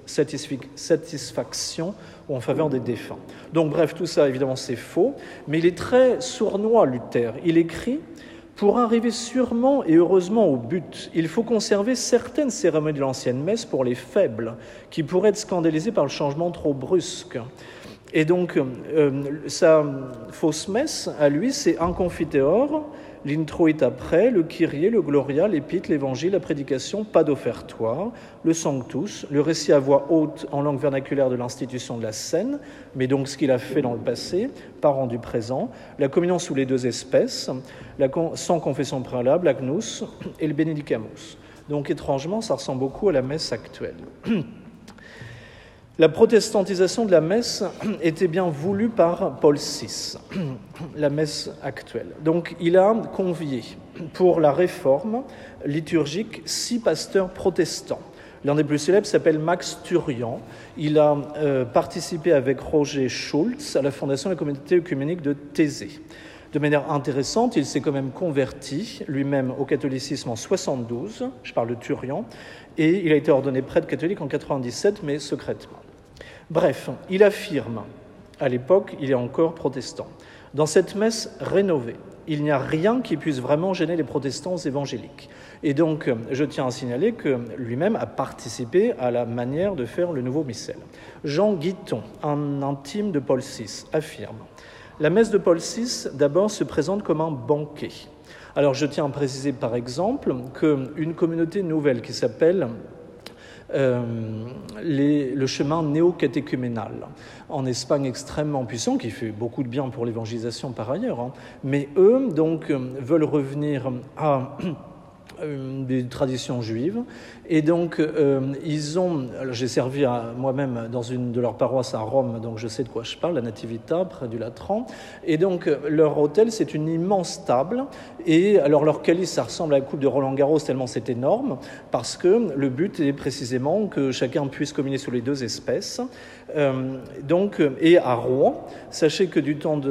satisfaction ou en faveur des défunts. Donc bref, tout ça, évidemment, c'est faux, mais il est très sournois, Luther. Il écrit « Pour arriver sûrement et heureusement au but, il faut conserver certaines cérémonies de l'ancienne messe pour les faibles, qui pourraient être scandalisés par le changement trop brusque. » Et donc, sa fausse messe, à lui, c'est un confiteor, l'introit après, le kyrie, le gloria, l'épître, l'évangile, la prédication, pas d'offertoire, le sanctus, le récit à voix haute en langue vernaculaire de l'institution de la scène, mais donc ce qu'il a fait dans le passé, pas rendu présent, la communion sous les deux espèces, sans confession préalable, l'agnus et le benedicamus. Donc étrangement, ça ressemble beaucoup à la messe actuelle. La protestantisation de la messe était bien voulue par Paul VI, la messe actuelle. Donc il a convié pour la réforme liturgique 6 pasteurs protestants. L'un des plus célèbres s'appelle Max Thurian. Il a participé avec Roger Schulz à la fondation de la communauté œcuménique de Thésée. De manière intéressante, il s'est quand même converti lui-même au catholicisme en 72, je parle de Thurian, et il a été ordonné prêtre catholique en 97, mais secrètement. Bref, il affirme, à l'époque, il est encore protestant. Dans cette messe rénovée, il n'y a rien qui puisse vraiment gêner les protestants évangéliques. Et donc, je tiens à signaler que lui-même a participé à la manière de faire le nouveau missel. Jean Guiton, un intime de Paul VI, affirme « La messe de Paul VI, d'abord, se présente comme un banquet. » Alors, je tiens à préciser, par exemple, qu'une communauté nouvelle qui s'appelle le chemin néo-catéchuménal en Espagne extrêmement puissant, qui fait beaucoup de bien pour l'évangélisation par ailleurs, mais eux donc veulent revenir à des traditions juives. Et donc, j'ai servi moi-même dans une de leurs paroisses à Rome, donc je sais de quoi je parle, la Nativita, près du Latran. Et donc, leur autel, c'est une immense table. Et alors, leur calice, ça ressemble à la coupe de Roland-Garros, tellement c'est énorme, parce que le but est précisément que chacun puisse communier sur les deux espèces. Et à Rouen, sachez que du temps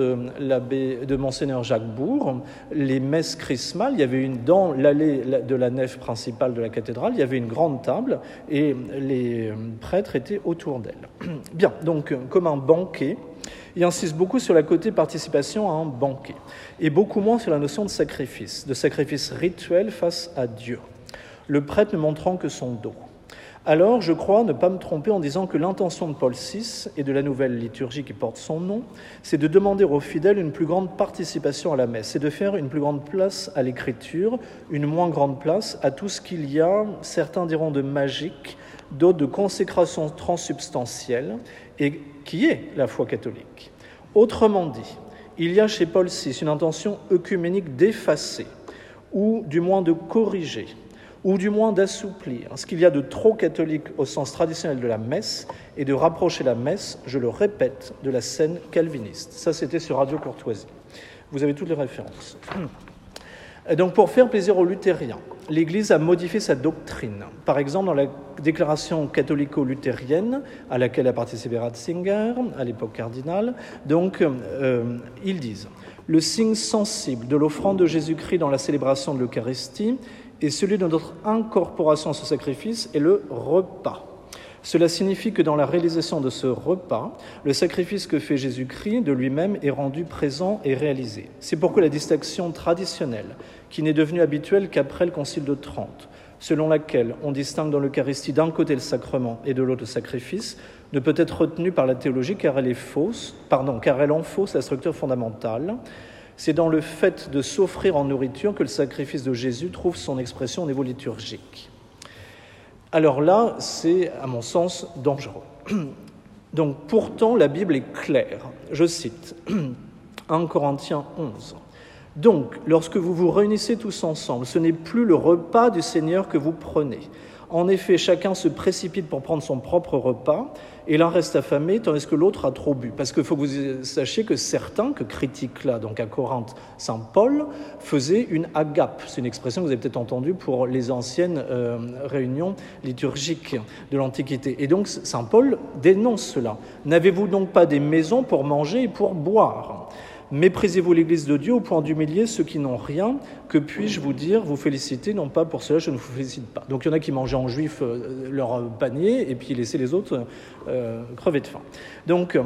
de Monseigneur Jacques Bourg, les messes chrismales, il y avait dans l'allée de la nef principale de la cathédrale, il y avait une grande table et les prêtres étaient autour d'elle. Bien, donc comme un banquet, il insiste beaucoup sur la côté participation à un banquet et beaucoup moins sur la notion de sacrifice rituel face à Dieu, le prêtre ne montrant que son dos. Alors, je crois ne pas me tromper en disant que l'intention de Paul VI et de la nouvelle liturgie qui porte son nom, c'est de demander aux fidèles une plus grande participation à la messe, c'est de faire une plus grande place à l'écriture, une moins grande place à tout ce qu'il y a, certains diront de magique, d'autres de consécration transsubstantielle, et qui est la foi catholique. Autrement dit, il y a chez Paul VI une intention œcuménique d'effacer, ou du moins de corriger, ou du moins d'assouplir ce qu'il y a de trop catholique au sens traditionnel de la messe et de rapprocher la messe, je le répète, de la scène calviniste. Ça, c'était sur Radio Courtoisie. Vous avez toutes les références. Et donc, pour faire plaisir aux luthériens, l'Église a modifié sa doctrine. Par exemple, dans la déclaration catholico-luthérienne, à laquelle a participé Ratzinger, à l'époque cardinal, donc, ils disent « Le signe sensible de l'offrande de Jésus-Christ dans la célébration de l'Eucharistie et celui de notre incorporation à ce sacrifice est le repas. Cela signifie que dans la réalisation de ce repas, le sacrifice que fait Jésus-Christ de lui-même est rendu présent et réalisé. C'est pourquoi la distinction traditionnelle, qui n'est devenue habituelle qu'après le Concile de Trente, selon laquelle on distingue dans l'Eucharistie d'un côté le sacrement et de l'autre le sacrifice, ne peut être retenue par la théologie car elle enfausse la structure fondamentale. C'est dans le fait de s'offrir en nourriture que le sacrifice de Jésus trouve son expression au niveau liturgique. Alors là, c'est, à mon sens, dangereux. Donc, pourtant, la Bible est claire. Je cite 1 Corinthiens 11. Donc, lorsque vous vous réunissez tous ensemble, ce n'est plus le repas du Seigneur que vous prenez. En effet, chacun se précipite pour prendre son propre repas, et l'un reste affamé, tandis que l'autre a trop bu. Parce qu'il faut que vous sachiez que certains, que critiquent là, donc à Corinthe, saint Paul, faisaient une agape. C'est une expression que vous avez peut-être entendue pour les anciennes réunions liturgiques de l'Antiquité. Et donc, saint Paul dénonce cela. N'avez-vous donc pas des maisons pour manger et pour boire ? Méprisez-vous l'Église de Dieu au point d'humilier ceux qui n'ont rien. Que puis-je vous dire, vous féliciter, non pas pour cela, je ne vous félicite pas. Donc il y en a qui mangeaient en juif leur panier et puis laissaient les autres crever de faim. Donc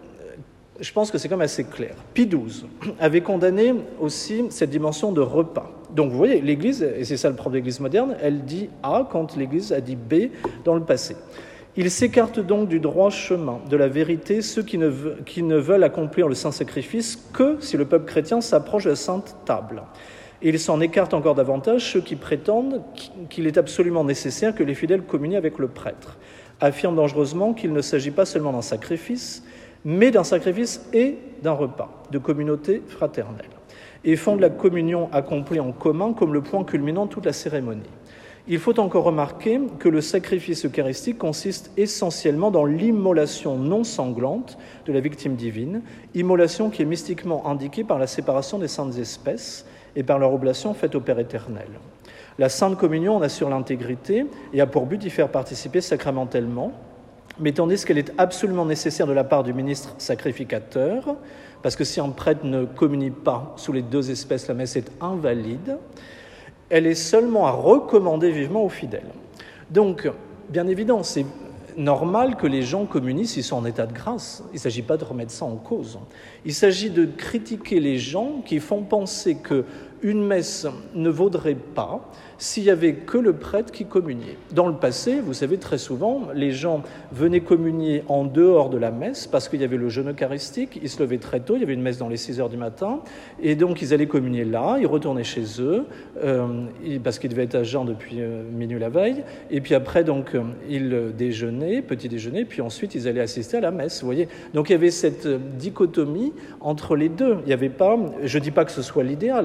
je pense que c'est quand même assez clair. Pie XII avait condamné aussi cette dimension de repas. Donc vous voyez, l'Église, et c'est ça le propre de l'Église moderne, elle dit A quand l'Église a dit B dans le passé. Ils s'écartent donc du droit chemin, de la vérité, ceux qui ne veulent accomplir le saint sacrifice que si le peuple chrétien s'approche de la sainte table. Et ils s'en écartent encore davantage ceux qui prétendent qu'il est absolument nécessaire que les fidèles communient avec le prêtre, affirment dangereusement qu'il ne s'agit pas seulement d'un sacrifice, mais d'un sacrifice et d'un repas, de communauté fraternelle, et font de la communion accomplie en commun comme le point culminant de toute la cérémonie. Il faut encore remarquer que le sacrifice eucharistique consiste essentiellement dans l'immolation non sanglante de la victime divine, immolation qui est mystiquement indiquée par la séparation des saintes espèces et par leur oblation faite au Père éternel. La Sainte Communion en assure l'intégrité et a pour but d'y faire participer sacramentellement, mais tandis qu'elle est absolument nécessaire de la part du ministre sacrificateur, parce que si un prêtre ne communie pas sous les deux espèces, la messe est invalide, elle est seulement à recommander vivement aux fidèles. Donc, bien évidemment, c'est normal que les gens communient s'ils sont en état de grâce. Il ne s'agit pas de remettre ça en cause. Il s'agit de critiquer les gens qui font penser qu'une messe ne vaudrait pas s'il n'y avait que le prêtre qui communiait. Dans le passé, vous savez, très souvent, les gens venaient communier en dehors de la messe parce qu'il y avait le jeûne eucharistique, ils se levaient très tôt, il y avait une messe dans les 6 heures du matin, et donc ils allaient communier là, ils retournaient chez eux, parce qu'ils devaient être à jeun depuis minuit la veille, et puis après, donc, ils déjeunaient, petit déjeuner, puis ensuite ils allaient assister à la messe, vous voyez. Donc il y avait cette dichotomie entre les deux. Il n'y avait pas, je ne dis pas que ce soit l'idéal, j'explique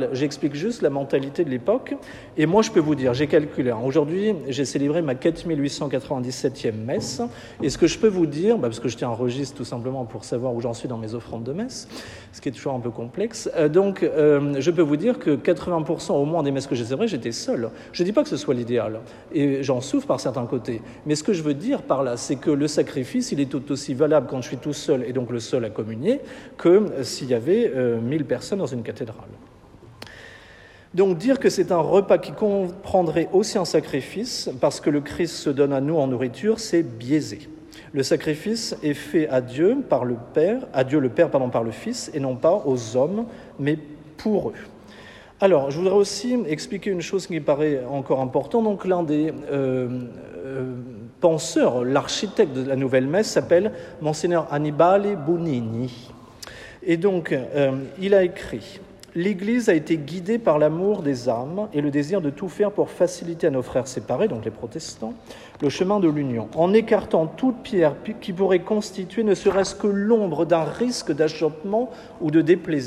j'explique juste la mentalité de l'époque. Et moi, je peux vous dire, j'ai calculé. Aujourd'hui, j'ai célébré ma 4897e messe. Et ce que je peux vous dire, parce que je tiens un registre tout simplement pour savoir où j'en suis dans mes offrandes de messe, ce qui est toujours un peu complexe. Je peux vous dire que 80% au moins des messes que j'ai célébrées, j'étais seul. Je ne dis pas que ce soit l'idéal. Et j'en souffre par certains côtés. Mais ce que je veux dire par là, c'est que le sacrifice, il est tout aussi valable quand je suis tout seul, et donc le seul à communier, que s'il y avait 1000 personnes dans une cathédrale. Donc dire que c'est un repas qui comprendrait aussi un sacrifice, parce que le Christ se donne à nous en nourriture, c'est biaisé. Le sacrifice est fait à Dieu par le Père, par le Fils, et non pas aux hommes, mais pour eux. Alors, je voudrais aussi expliquer une chose qui me paraît encore importante. Donc, l'un des penseurs, l'architecte de la nouvelle messe, s'appelle Monseigneur Annibale Bugnini. Et donc, il a écrit « L'Église a été guidée par l'amour des âmes et le désir de tout faire pour faciliter à nos frères séparés, donc les protestants, le chemin de l'union, en écartant toute pierre qui pourrait constituer ne serait-ce que l'ombre d'un risque d'achoppement ou de déplaisir. »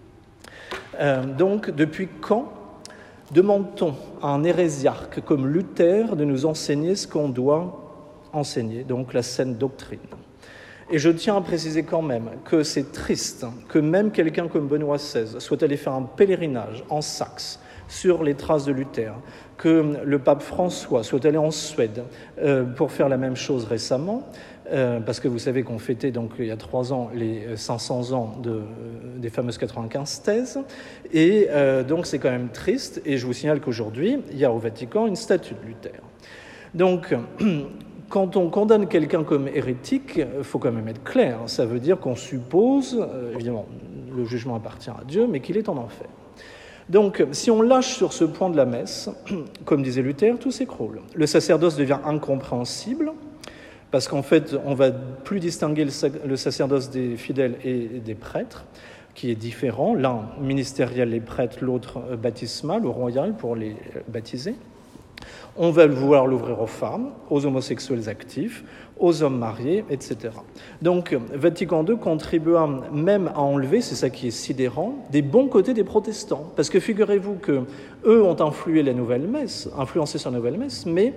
Donc, depuis quand demande-t-on à un hérésiarque comme Luther de nous enseigner ce qu'on doit enseigner, donc la saine doctrine? Et je tiens à préciser quand même que c'est triste que même quelqu'un comme Benoît XVI soit allé faire un pèlerinage en Saxe sur les traces de Luther, que le pape François soit allé en Suède pour faire la même chose récemment, parce que vous savez qu'on fêtait donc il y a 3 ans les 500 ans des fameuses 95 thèses, et donc c'est quand même triste, et je vous signale qu'aujourd'hui, il y a au Vatican une statue de Luther. Donc, quand on condamne quelqu'un comme hérétique, il faut quand même être clair, ça veut dire qu'on suppose, évidemment, le jugement appartient à Dieu, mais qu'il est en enfer. Donc, si on lâche sur ce point de la messe, comme disait Luther, tout s'écroule. Le sacerdoce devient incompréhensible, parce qu'en fait, on ne va plus distinguer le sacerdoce des fidèles et des prêtres, qui est différent. L'un ministériel, les prêtres, l'autre baptismal ou royal pour les baptiser. On va vouloir l'ouvrir aux femmes, aux homosexuels actifs, aux hommes mariés, etc. Donc, Vatican II contribua même à enlever, c'est ça qui est sidérant, des bons côtés des protestants. Parce que figurez-vous qu'eux ont influencé sur la nouvelle messe, mais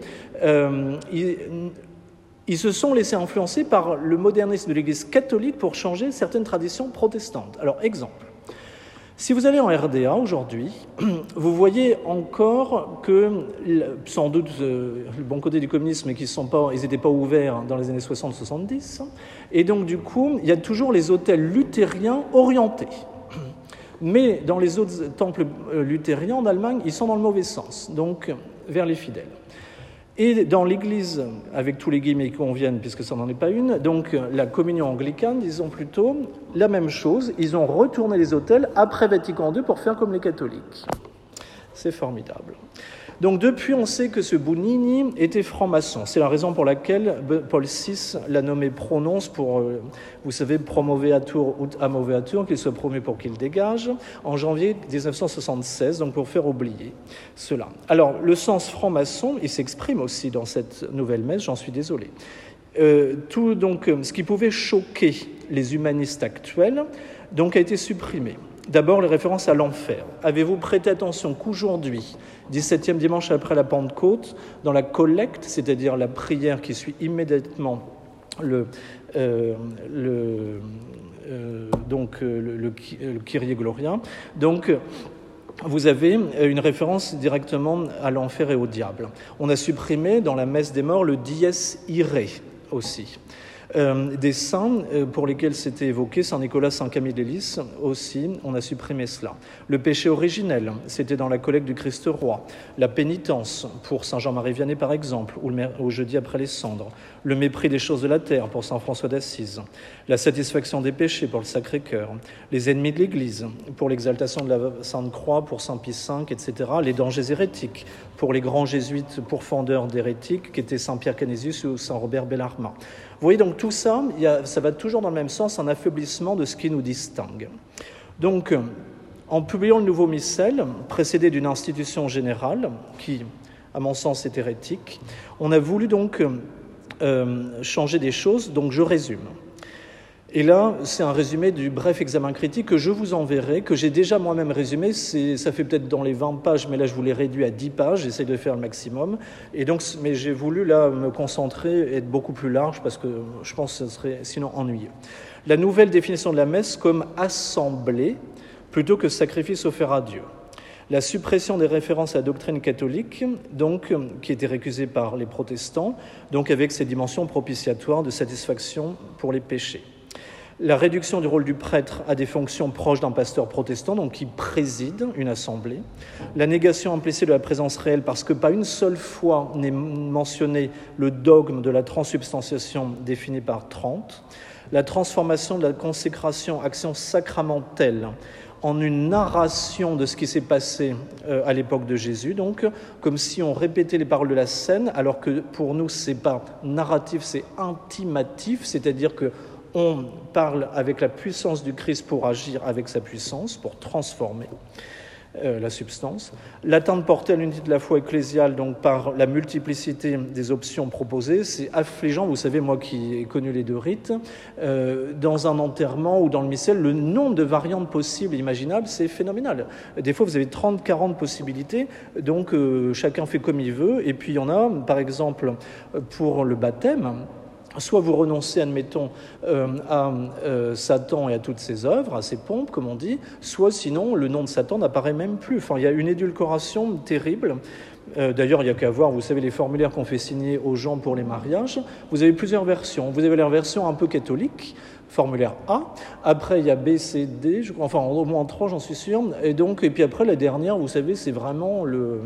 ils se sont laissés influencer par le modernisme de l'Église catholique pour changer certaines traditions protestantes. Alors, exemple. Si vous allez en RDA aujourd'hui, vous voyez encore que, sans doute, le bon côté du communisme, ils n'étaient pas ouverts dans les années 60-70, et donc du coup, il y a toujours les autels luthériens orientés. Mais dans les autres temples luthériens en Allemagne, ils sont dans le mauvais sens, donc vers les fidèles. Et dans l'Église, avec tous les guillemets qui conviennent, puisque ça n'en est pas une, donc la communion anglicane, disons plutôt, la même chose, ils ont retourné les autels après Vatican II pour faire comme les catholiques. C'est formidable. Donc depuis, on sait que ce Bugnini était franc-maçon. C'est la raison pour laquelle Paul VI l'a nommé prononce pour, vous savez, promoveatur ut amoveatur, qu'il soit promu pour qu'il dégage, en janvier 1976, donc pour faire oublier cela. Alors, le sens franc-maçon, il s'exprime aussi dans cette nouvelle messe, j'en suis désolé. Ce qui pouvait choquer les humanistes actuels, donc a été supprimé. D'abord, les références à l'enfer. Avez-vous prêté attention qu'aujourd'hui, 17e dimanche après la Pentecôte, dans la collecte, c'est-à-dire la prière qui suit immédiatement le Kyrie Gloria, donc vous avez une référence directement à l'enfer et au diable. On a supprimé dans la messe des morts le dies irae aussi. Des saints pour lesquels c'était évoqué, Saint Nicolas, Saint Camille d'Hélice aussi, on a supprimé cela. Le péché originel, c'était dans la collecte du Christ roi. La pénitence pour Saint Jean-Marie Vianney par exemple, ou au jeudi après les cendres. Le mépris des choses de la terre pour Saint François d'Assise. La satisfaction des péchés pour le Sacré-Cœur. Les ennemis de l'Église pour l'exaltation de la Sainte Croix pour Saint Pie V, etc. Les dangers hérétiques pour les grands jésuites pourfendeurs d'hérétiques qui étaient Saint Pierre Canisius ou Saint Robert Bellarmin. Vous voyez donc tout ça, ça va toujours dans le même sens, un affaiblissement de ce qui nous distingue. Donc, en publiant le nouveau missel, précédé d'une institution générale, qui, à mon sens, est hérétique, on a voulu donc changer des choses, donc je résume. Et là, c'est un résumé du bref examen critique que je vous enverrai, que j'ai déjà moi-même résumé. Ça fait peut-être dans les 20 pages, mais là, je vous l'ai réduit à 10 pages. J'essaie de faire le maximum. Et donc, mais j'ai voulu là me concentrer et être beaucoup plus large parce que je pense que ce serait sinon ennuyeux. La nouvelle définition de la messe comme assemblée plutôt que sacrifice offert à Dieu. La suppression des références à la doctrine catholique, donc, qui était récusée par les protestants, donc avec ses dimensions propitiatoires de satisfaction pour les péchés. La réduction du rôle du prêtre à des fonctions proches d'un pasteur protestant, donc qui préside une assemblée. La négation implicite de la présence réelle, parce que pas une seule fois n'est mentionné le dogme de la transsubstantiation défini par Trente. La transformation de la consécration, action sacramentelle, en une narration de ce qui s'est passé à l'époque de Jésus, donc comme si on répétait les paroles de la scène, alors que pour nous, c'est pas narratif, c'est intimatif, c'est-à-dire que on parle avec la puissance du Christ pour agir avec sa puissance, pour transformer la substance. L'atteinte portée à l'unité de la foi ecclésiale, donc par la multiplicité des options proposées, c'est affligeant. Vous savez, moi qui ai connu les deux rites, dans un enterrement ou dans le missel, le nombre de variantes possibles et imaginables, c'est phénoménal. Des fois, vous avez 30-40 possibilités, donc chacun fait comme il veut. Et puis, il y en a, par exemple, pour le baptême, soit vous renoncez, admettons, à Satan et à toutes ses œuvres, à ses pompes, comme on dit, soit sinon, le nom de Satan n'apparaît même plus. Enfin, il y a une édulcoration terrible. D'ailleurs, il n'y a qu'à voir, vous savez, les formulaires qu'on fait signer aux gens pour les mariages. Vous avez plusieurs versions. Vous avez la version un peu catholique, formulaire A. Après, il y a B, C, D, enfin, au moins 3, j'en suis sûr. Et puis après, la dernière, vous savez, c'est vraiment le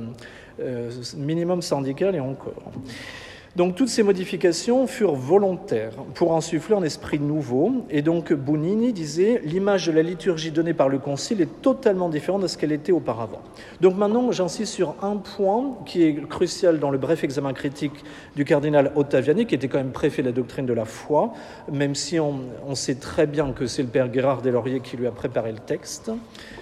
minimum syndical et encore. Donc toutes ces modifications furent volontaires pour insuffler un esprit nouveau. Et donc Bugnini disait « L'image de la liturgie donnée par le Concile est totalement différente de ce qu'elle était auparavant ». Donc maintenant, j'insiste sur un point qui est crucial dans le bref examen critique du cardinal Ottaviani, qui était quand même préfet de la doctrine de la foi, même si on sait très bien que c'est le père Gérard Deslauriers qui lui a préparé le texte.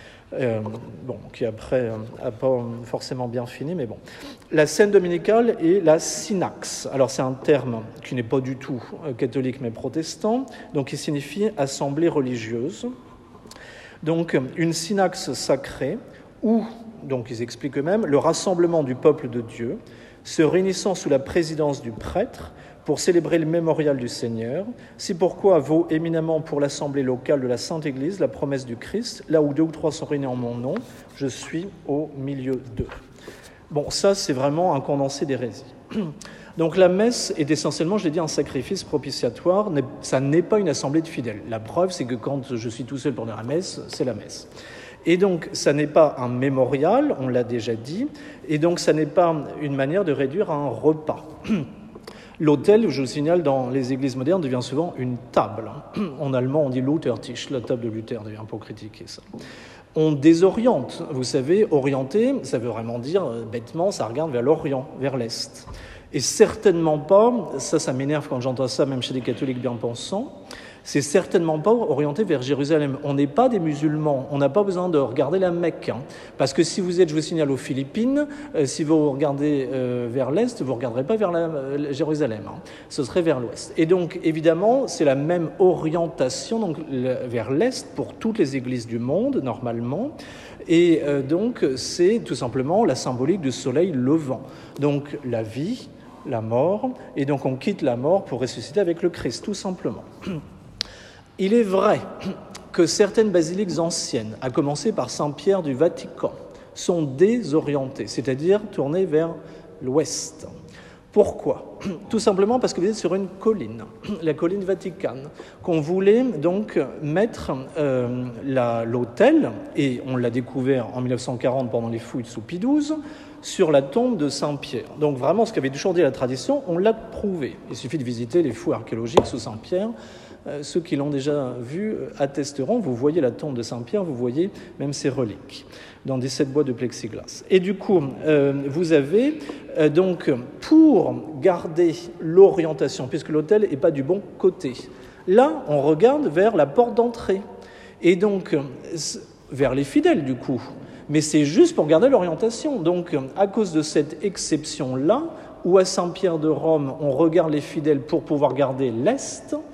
Qui après n'a pas forcément bien fini, mais bon. La scène dominicale et la synaxe. Alors c'est un terme qui n'est pas du tout catholique mais protestant, donc qui signifie assemblée religieuse. Donc une synaxe sacrée où, donc ils expliquent eux-mêmes, le rassemblement du peuple de Dieu se réunissant sous la présidence du prêtre pour célébrer le mémorial du Seigneur. C'est pourquoi vaut éminemment pour l'assemblée locale de la Sainte Église la promesse du Christ, là où 2 ou 3 sont réunis en mon nom, je suis au milieu d'eux. Bon, ça c'est vraiment un condensé d'hérésie. Donc la messe est essentiellement, je l'ai dit, un sacrifice propitiatoire, ça n'est pas une assemblée de fidèles. La preuve, c'est que quand je suis tout seul pendant la messe, c'est la messe. Et donc, ça n'est pas un mémorial, on l'a déjà dit, et donc ça n'est pas une manière de réduire à un repas. L'autel, je vous signale, dans les églises modernes, devient souvent une table. En allemand, on dit Luthertisch, la table de Luther, devient pour critiquer ça. On désoriente. Vous savez, orienter, ça veut vraiment dire, bêtement, ça regarde vers l'Orient, vers l'Est. Et certainement pas, ça m'énerve quand j'entends ça, même chez des catholiques bien pensants, c'est certainement pas orienté vers Jérusalem. On n'est pas des musulmans, on n'a pas besoin de regarder la Mecque. Parce que si vous êtes, je vous signale, aux Philippines, si vous regardez vers l'Est, vous ne regarderez pas vers Jérusalem. Ce serait vers l'Ouest. Et donc, évidemment, c'est la même orientation donc, vers l'Est pour toutes les églises du monde, normalement. Et donc, c'est tout simplement la symbolique du soleil levant. Donc, la vie, la mort, et donc on quitte la mort pour ressusciter avec le Christ, tout simplement. Il est vrai que certaines basiliques anciennes, à commencer par Saint-Pierre du Vatican, sont désorientées, c'est-à-dire tournées vers l'ouest. Pourquoi ? Tout simplement parce que vous êtes sur une colline, la colline Vaticane, qu'on voulait donc mettre l'autel, et on l'a découvert en 1940 pendant les fouilles sous Pie XII, sur la tombe de Saint-Pierre. Donc vraiment, ce qu'avait toujours dit la tradition, on l'a prouvé. Il suffit de visiter les fouilles archéologiques sous Saint-Pierre. Ceux qui l'ont déjà vu attesteront. Vous voyez la tombe de Saint-Pierre, vous voyez même ses reliques dans 17 bois de plexiglas. Et du coup, vous avez donc, pour garder l'orientation, puisque l'autel n'est pas du bon côté, là, on regarde vers la porte d'entrée. Et donc, vers les fidèles, du coup. Mais c'est juste pour garder l'orientation. Donc, à cause de cette exception-là, où à Saint-Pierre de Rome, on regarde les fidèles pour pouvoir garder l'Est,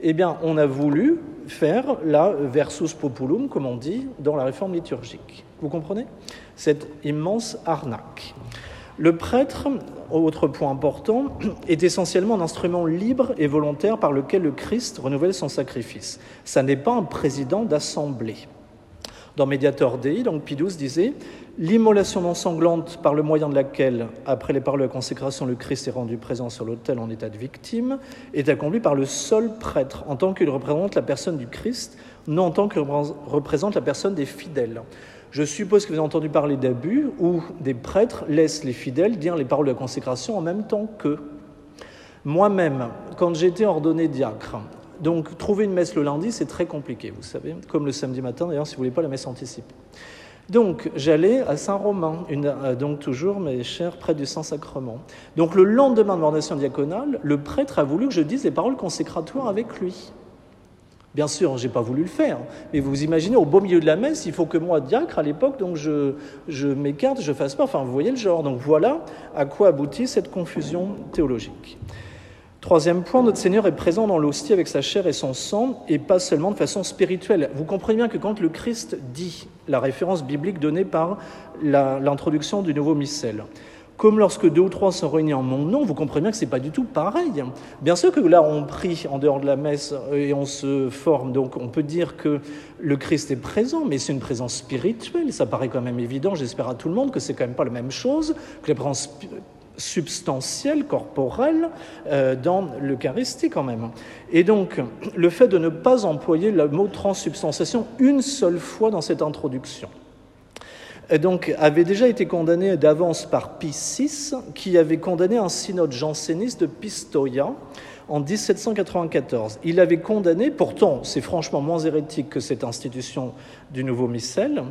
Eh bien, on a voulu faire la versus populum, comme on dit, dans la réforme liturgique. Vous comprenez? Cette immense arnaque. Le prêtre, autre point important, est essentiellement un instrument libre et volontaire par lequel le Christ renouvelle son sacrifice. Ça n'est pas un président d'assemblée. Dans Mediator Dei, donc Pie XII disait « L'immolation non sanglante par le moyen de laquelle, après les paroles de la consécration, le Christ est rendu présent sur l'autel en état de victime, est accomplie par le seul prêtre, en tant qu'il représente la personne du Christ, non en tant qu'il représente la personne des fidèles. » Je suppose que vous avez entendu parler d'abus où des prêtres laissent les fidèles dire les paroles de la consécration en même temps qu'eux. Moi-même, quand j'ai été ordonné diacre, donc trouver une messe le lundi, c'est très compliqué, vous savez, comme le samedi matin, d'ailleurs, si vous ne voulez pas la messe anticipée. Donc, j'allais à Saint-Romain, donc toujours mes chers prêtres du Saint-Sacrement. Donc, le lendemain de l'ordination diaconale, le prêtre a voulu que je dise les paroles consécratoires avec lui. Bien sûr, je n'ai pas voulu le faire, mais vous imaginez, au beau milieu de la messe, il faut que moi, diacre, à l'époque, donc je m'écarte, je ne fasse pas, enfin, vous voyez le genre. Donc voilà à quoi aboutit cette confusion théologique. Troisième point, notre Seigneur est présent dans l'hostie avec sa chair et son sang, et pas seulement de façon spirituelle. Vous comprenez bien que quand le Christ dit, la référence biblique donnée par l'introduction du nouveau missel, comme lorsque 2 ou 3 sont réunis en mon nom, vous comprenez bien que ce n'est pas du tout pareil. Bien sûr que là, on prie en dehors de la messe et on se forme, donc on peut dire que le Christ est présent, mais c'est une présence spirituelle. Ça paraît quand même évident, j'espère à tout le monde, que c'est quand même pas la même chose que la présence substantielle, corporelle, dans l'Eucharistie quand même. Et donc, le fait de ne pas employer le mot transsubstantiation une seule fois dans cette introduction, donc, avait déjà été condamné d'avance par Pie VI, qui avait condamné un synode janséniste de Pistoia en 1794. Il avait condamné, pourtant c'est franchement moins hérétique que cette institution du nouveau missel,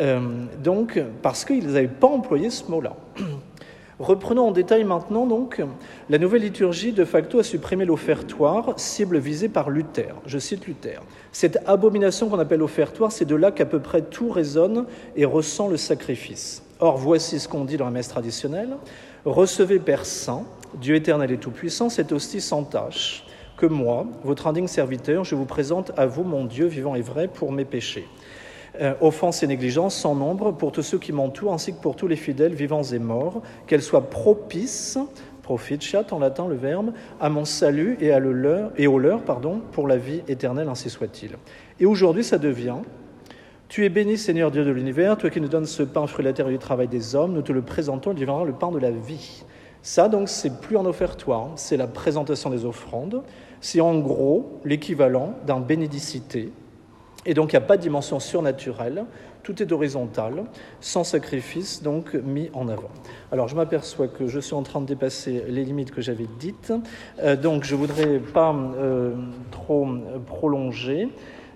donc parce qu'ils n'avaient pas employé ce mot-là. Reprenons en détail maintenant donc la nouvelle liturgie de facto a supprimé l'offertoire, cible visée par Luther. Je cite Luther. Cette abomination qu'on appelle offertoire, c'est de là qu'à peu près tout résonne et ressent le sacrifice. Or, voici ce qu'on dit dans la messe traditionnelle. Recevez, Père Saint, Dieu éternel et tout-puissant, cette hostie sans tache, que moi, votre indigne serviteur, je vous présente à vous, mon Dieu vivant et vrai, pour mes péchés. Offenses et négligences sans nombre pour tous ceux qui m'entourent, ainsi que pour tous les fidèles vivants et morts, qu'elles soient propices, proficiat en latin le verbe, à mon salut et au leur, pour la vie éternelle, ainsi soit-il. Et aujourd'hui, ça devient « Tu es béni, Seigneur Dieu de l'univers, toi qui nous donnes ce pain, fruit de la terre et du travail des hommes, nous te le présentons, il deviendra le pain de la vie. » Ça, donc, c'est plus un offertoire, c'est la présentation des offrandes, c'est en gros l'équivalent d'un bénédicité. Et donc, il n'y a pas de dimension surnaturelle, tout est horizontal, sans sacrifice, donc mis en avant. Alors, je m'aperçois que je suis en train de dépasser les limites que j'avais dites, donc je ne voudrais pas trop prolonger.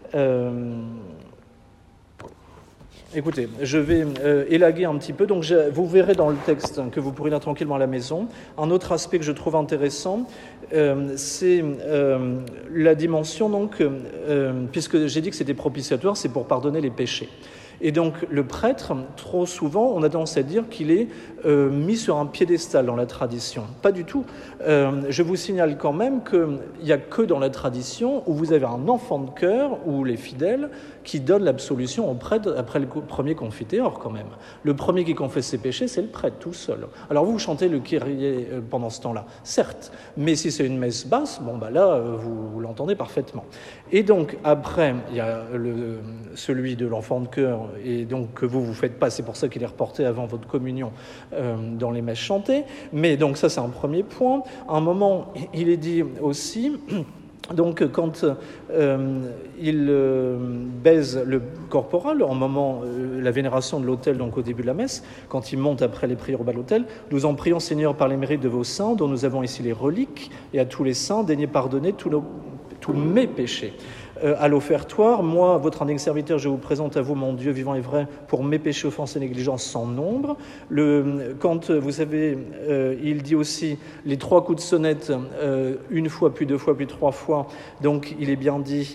Écoutez, je vais élaguer un petit peu. Donc, vous verrez dans le texte que vous pourrez lire tranquillement à la maison. Un autre aspect que je trouve intéressant, c'est la dimension, donc, puisque j'ai dit que c'était propitiatoire, c'est pour pardonner les péchés. Et donc, le prêtre, trop souvent, on a tendance à dire qu'il est mis sur un piédestal dans la tradition. Pas du tout. Je vous signale quand même qu'il n'y a que dans la tradition où vous avez un enfant de chœur ou les fidèles qui donnent l'absolution au prêtre après le premier confiteor quand même. Le premier qui confesse ses péchés, c'est le prêtre tout seul. Alors vous chantez le Kyrie pendant ce temps-là, certes, mais si c'est une messe basse, bon bah là vous l'entendez parfaitement. Et donc après, il y a celui de l'enfant de chœur, et donc que vous faites pas, c'est pour ça qu'il est reporté avant votre communion dans les messes chantées. Mais donc ça c'est un premier point. À un moment, il est dit aussi. Donc, quand il baise le corporal, en moment la vénération de l'autel, donc au début de la messe, quand il monte après les prières au bas de l'autel, nous en prions, Seigneur, par les mérites de vos saints, dont nous avons ici les reliques, et à tous les saints, daignez pardonner tous mes péchés. À l'offertoire, moi, votre indigne serviteur, je vous présente à vous, mon Dieu vivant et vrai, pour mes péchés, offenses et négligences sans nombre. Quand, vous savez, il dit aussi les 3 coups de sonnette, une fois, puis 2 fois, puis 3 fois, donc il est bien dit,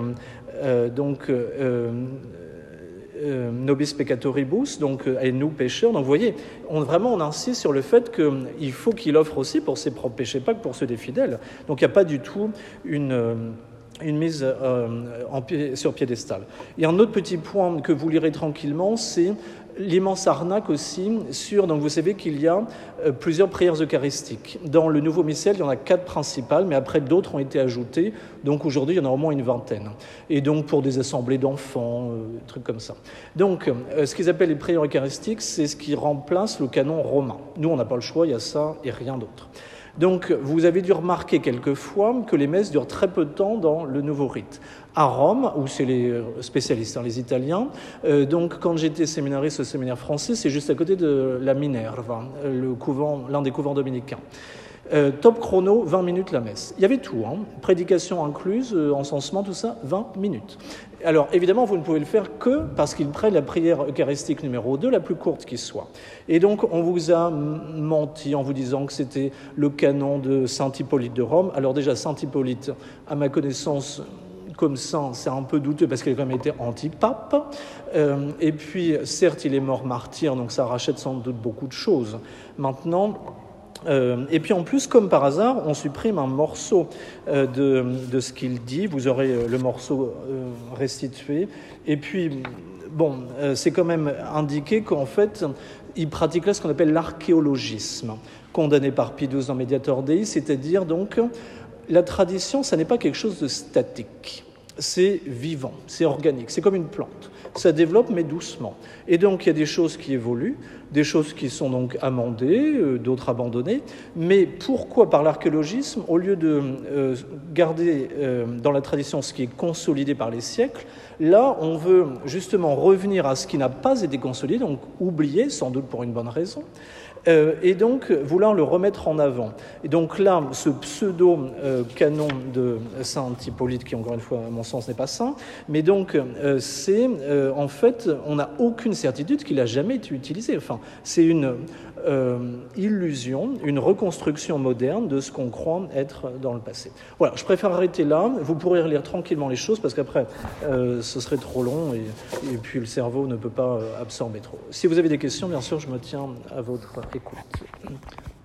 nobis peccatoribus, donc et nous pécheurs. Donc vous voyez, on insiste sur le fait qu'il faut qu'il offre aussi pour ses propres péchés, pas que pour ceux des fidèles. Donc il n'y a pas du tout sur piédestal. Et un autre petit point que vous lirez tranquillement, c'est l'immense arnaque aussi sur, donc vous savez qu'il y a plusieurs prières eucharistiques. Dans le nouveau missel, il y en a 4 principales, mais après d'autres ont été ajoutées. Donc aujourd'hui, il y en a au moins une vingtaine. Et donc pour des assemblées d'enfants, trucs comme ça. Donc ce qu'ils appellent les prières eucharistiques, c'est ce qui remplace le canon romain. Nous, on n'a pas le choix, il y a ça et rien d'autre. Donc, vous avez dû remarquer quelquefois que les messes durent très peu de temps dans le nouveau rite. À Rome, où c'est les spécialistes, les Italiens, donc quand j'étais séminariste au séminaire français, c'est juste à côté de la Minerva, l'un des couvents dominicains. Top chrono, 20 minutes la messe. Il y avait tout, prédication incluse, encensement, tout ça, 20 minutes. Alors, évidemment, vous ne pouvez le faire que parce qu'ils prennent la prière eucharistique numéro 2, la plus courte qui soit. Et donc, on vous a menti en vous disant que c'était le canon de Saint Hippolyte de Rome. Alors déjà, Saint Hippolyte, à ma connaissance, comme ça, c'est un peu douteux parce qu'il a quand même été anti-pape. Et puis, certes, il est mort martyr, donc ça rachète sans doute beaucoup de choses. Maintenant... et puis en plus, comme par hasard, on supprime un morceau de ce qu'il dit. Vous aurez le morceau restitué. Et puis, bon, c'est quand même indiqué qu'en fait, il pratique là ce qu'on appelle l'archéologisme, condamné par Pie XII dans Mediator Dei, c'est-à-dire donc la tradition, ça n'est pas quelque chose de statique. C'est vivant, c'est organique, c'est comme une plante. Ça développe, mais doucement. Et donc, il y a des choses qui évoluent, des choses qui sont donc amendées, d'autres abandonnées. Mais pourquoi, par l'archéologisme, au lieu de garder dans la tradition ce qui est consolidé par les siècles, là, on veut justement revenir à ce qui n'a pas été consolidé, donc oublier, sans doute pour une bonne raison, et donc vouloir le remettre en avant. Et donc là, ce pseudo-canon de Saint Hippolyte, qui encore une fois, à mon sens, n'est pas saint, mais donc c'est, en fait, on n'a aucune certitude qu'il a jamais été utilisé. Enfin, c'est une illusion, une reconstruction moderne de ce qu'on croit être dans le passé. Voilà, je préfère arrêter là. Vous pourrez relire tranquillement les choses, parce qu'après, ce serait trop long, et puis le cerveau ne peut pas absorber trop. Si vous avez des questions, bien sûr, je me tiens à votre écoute.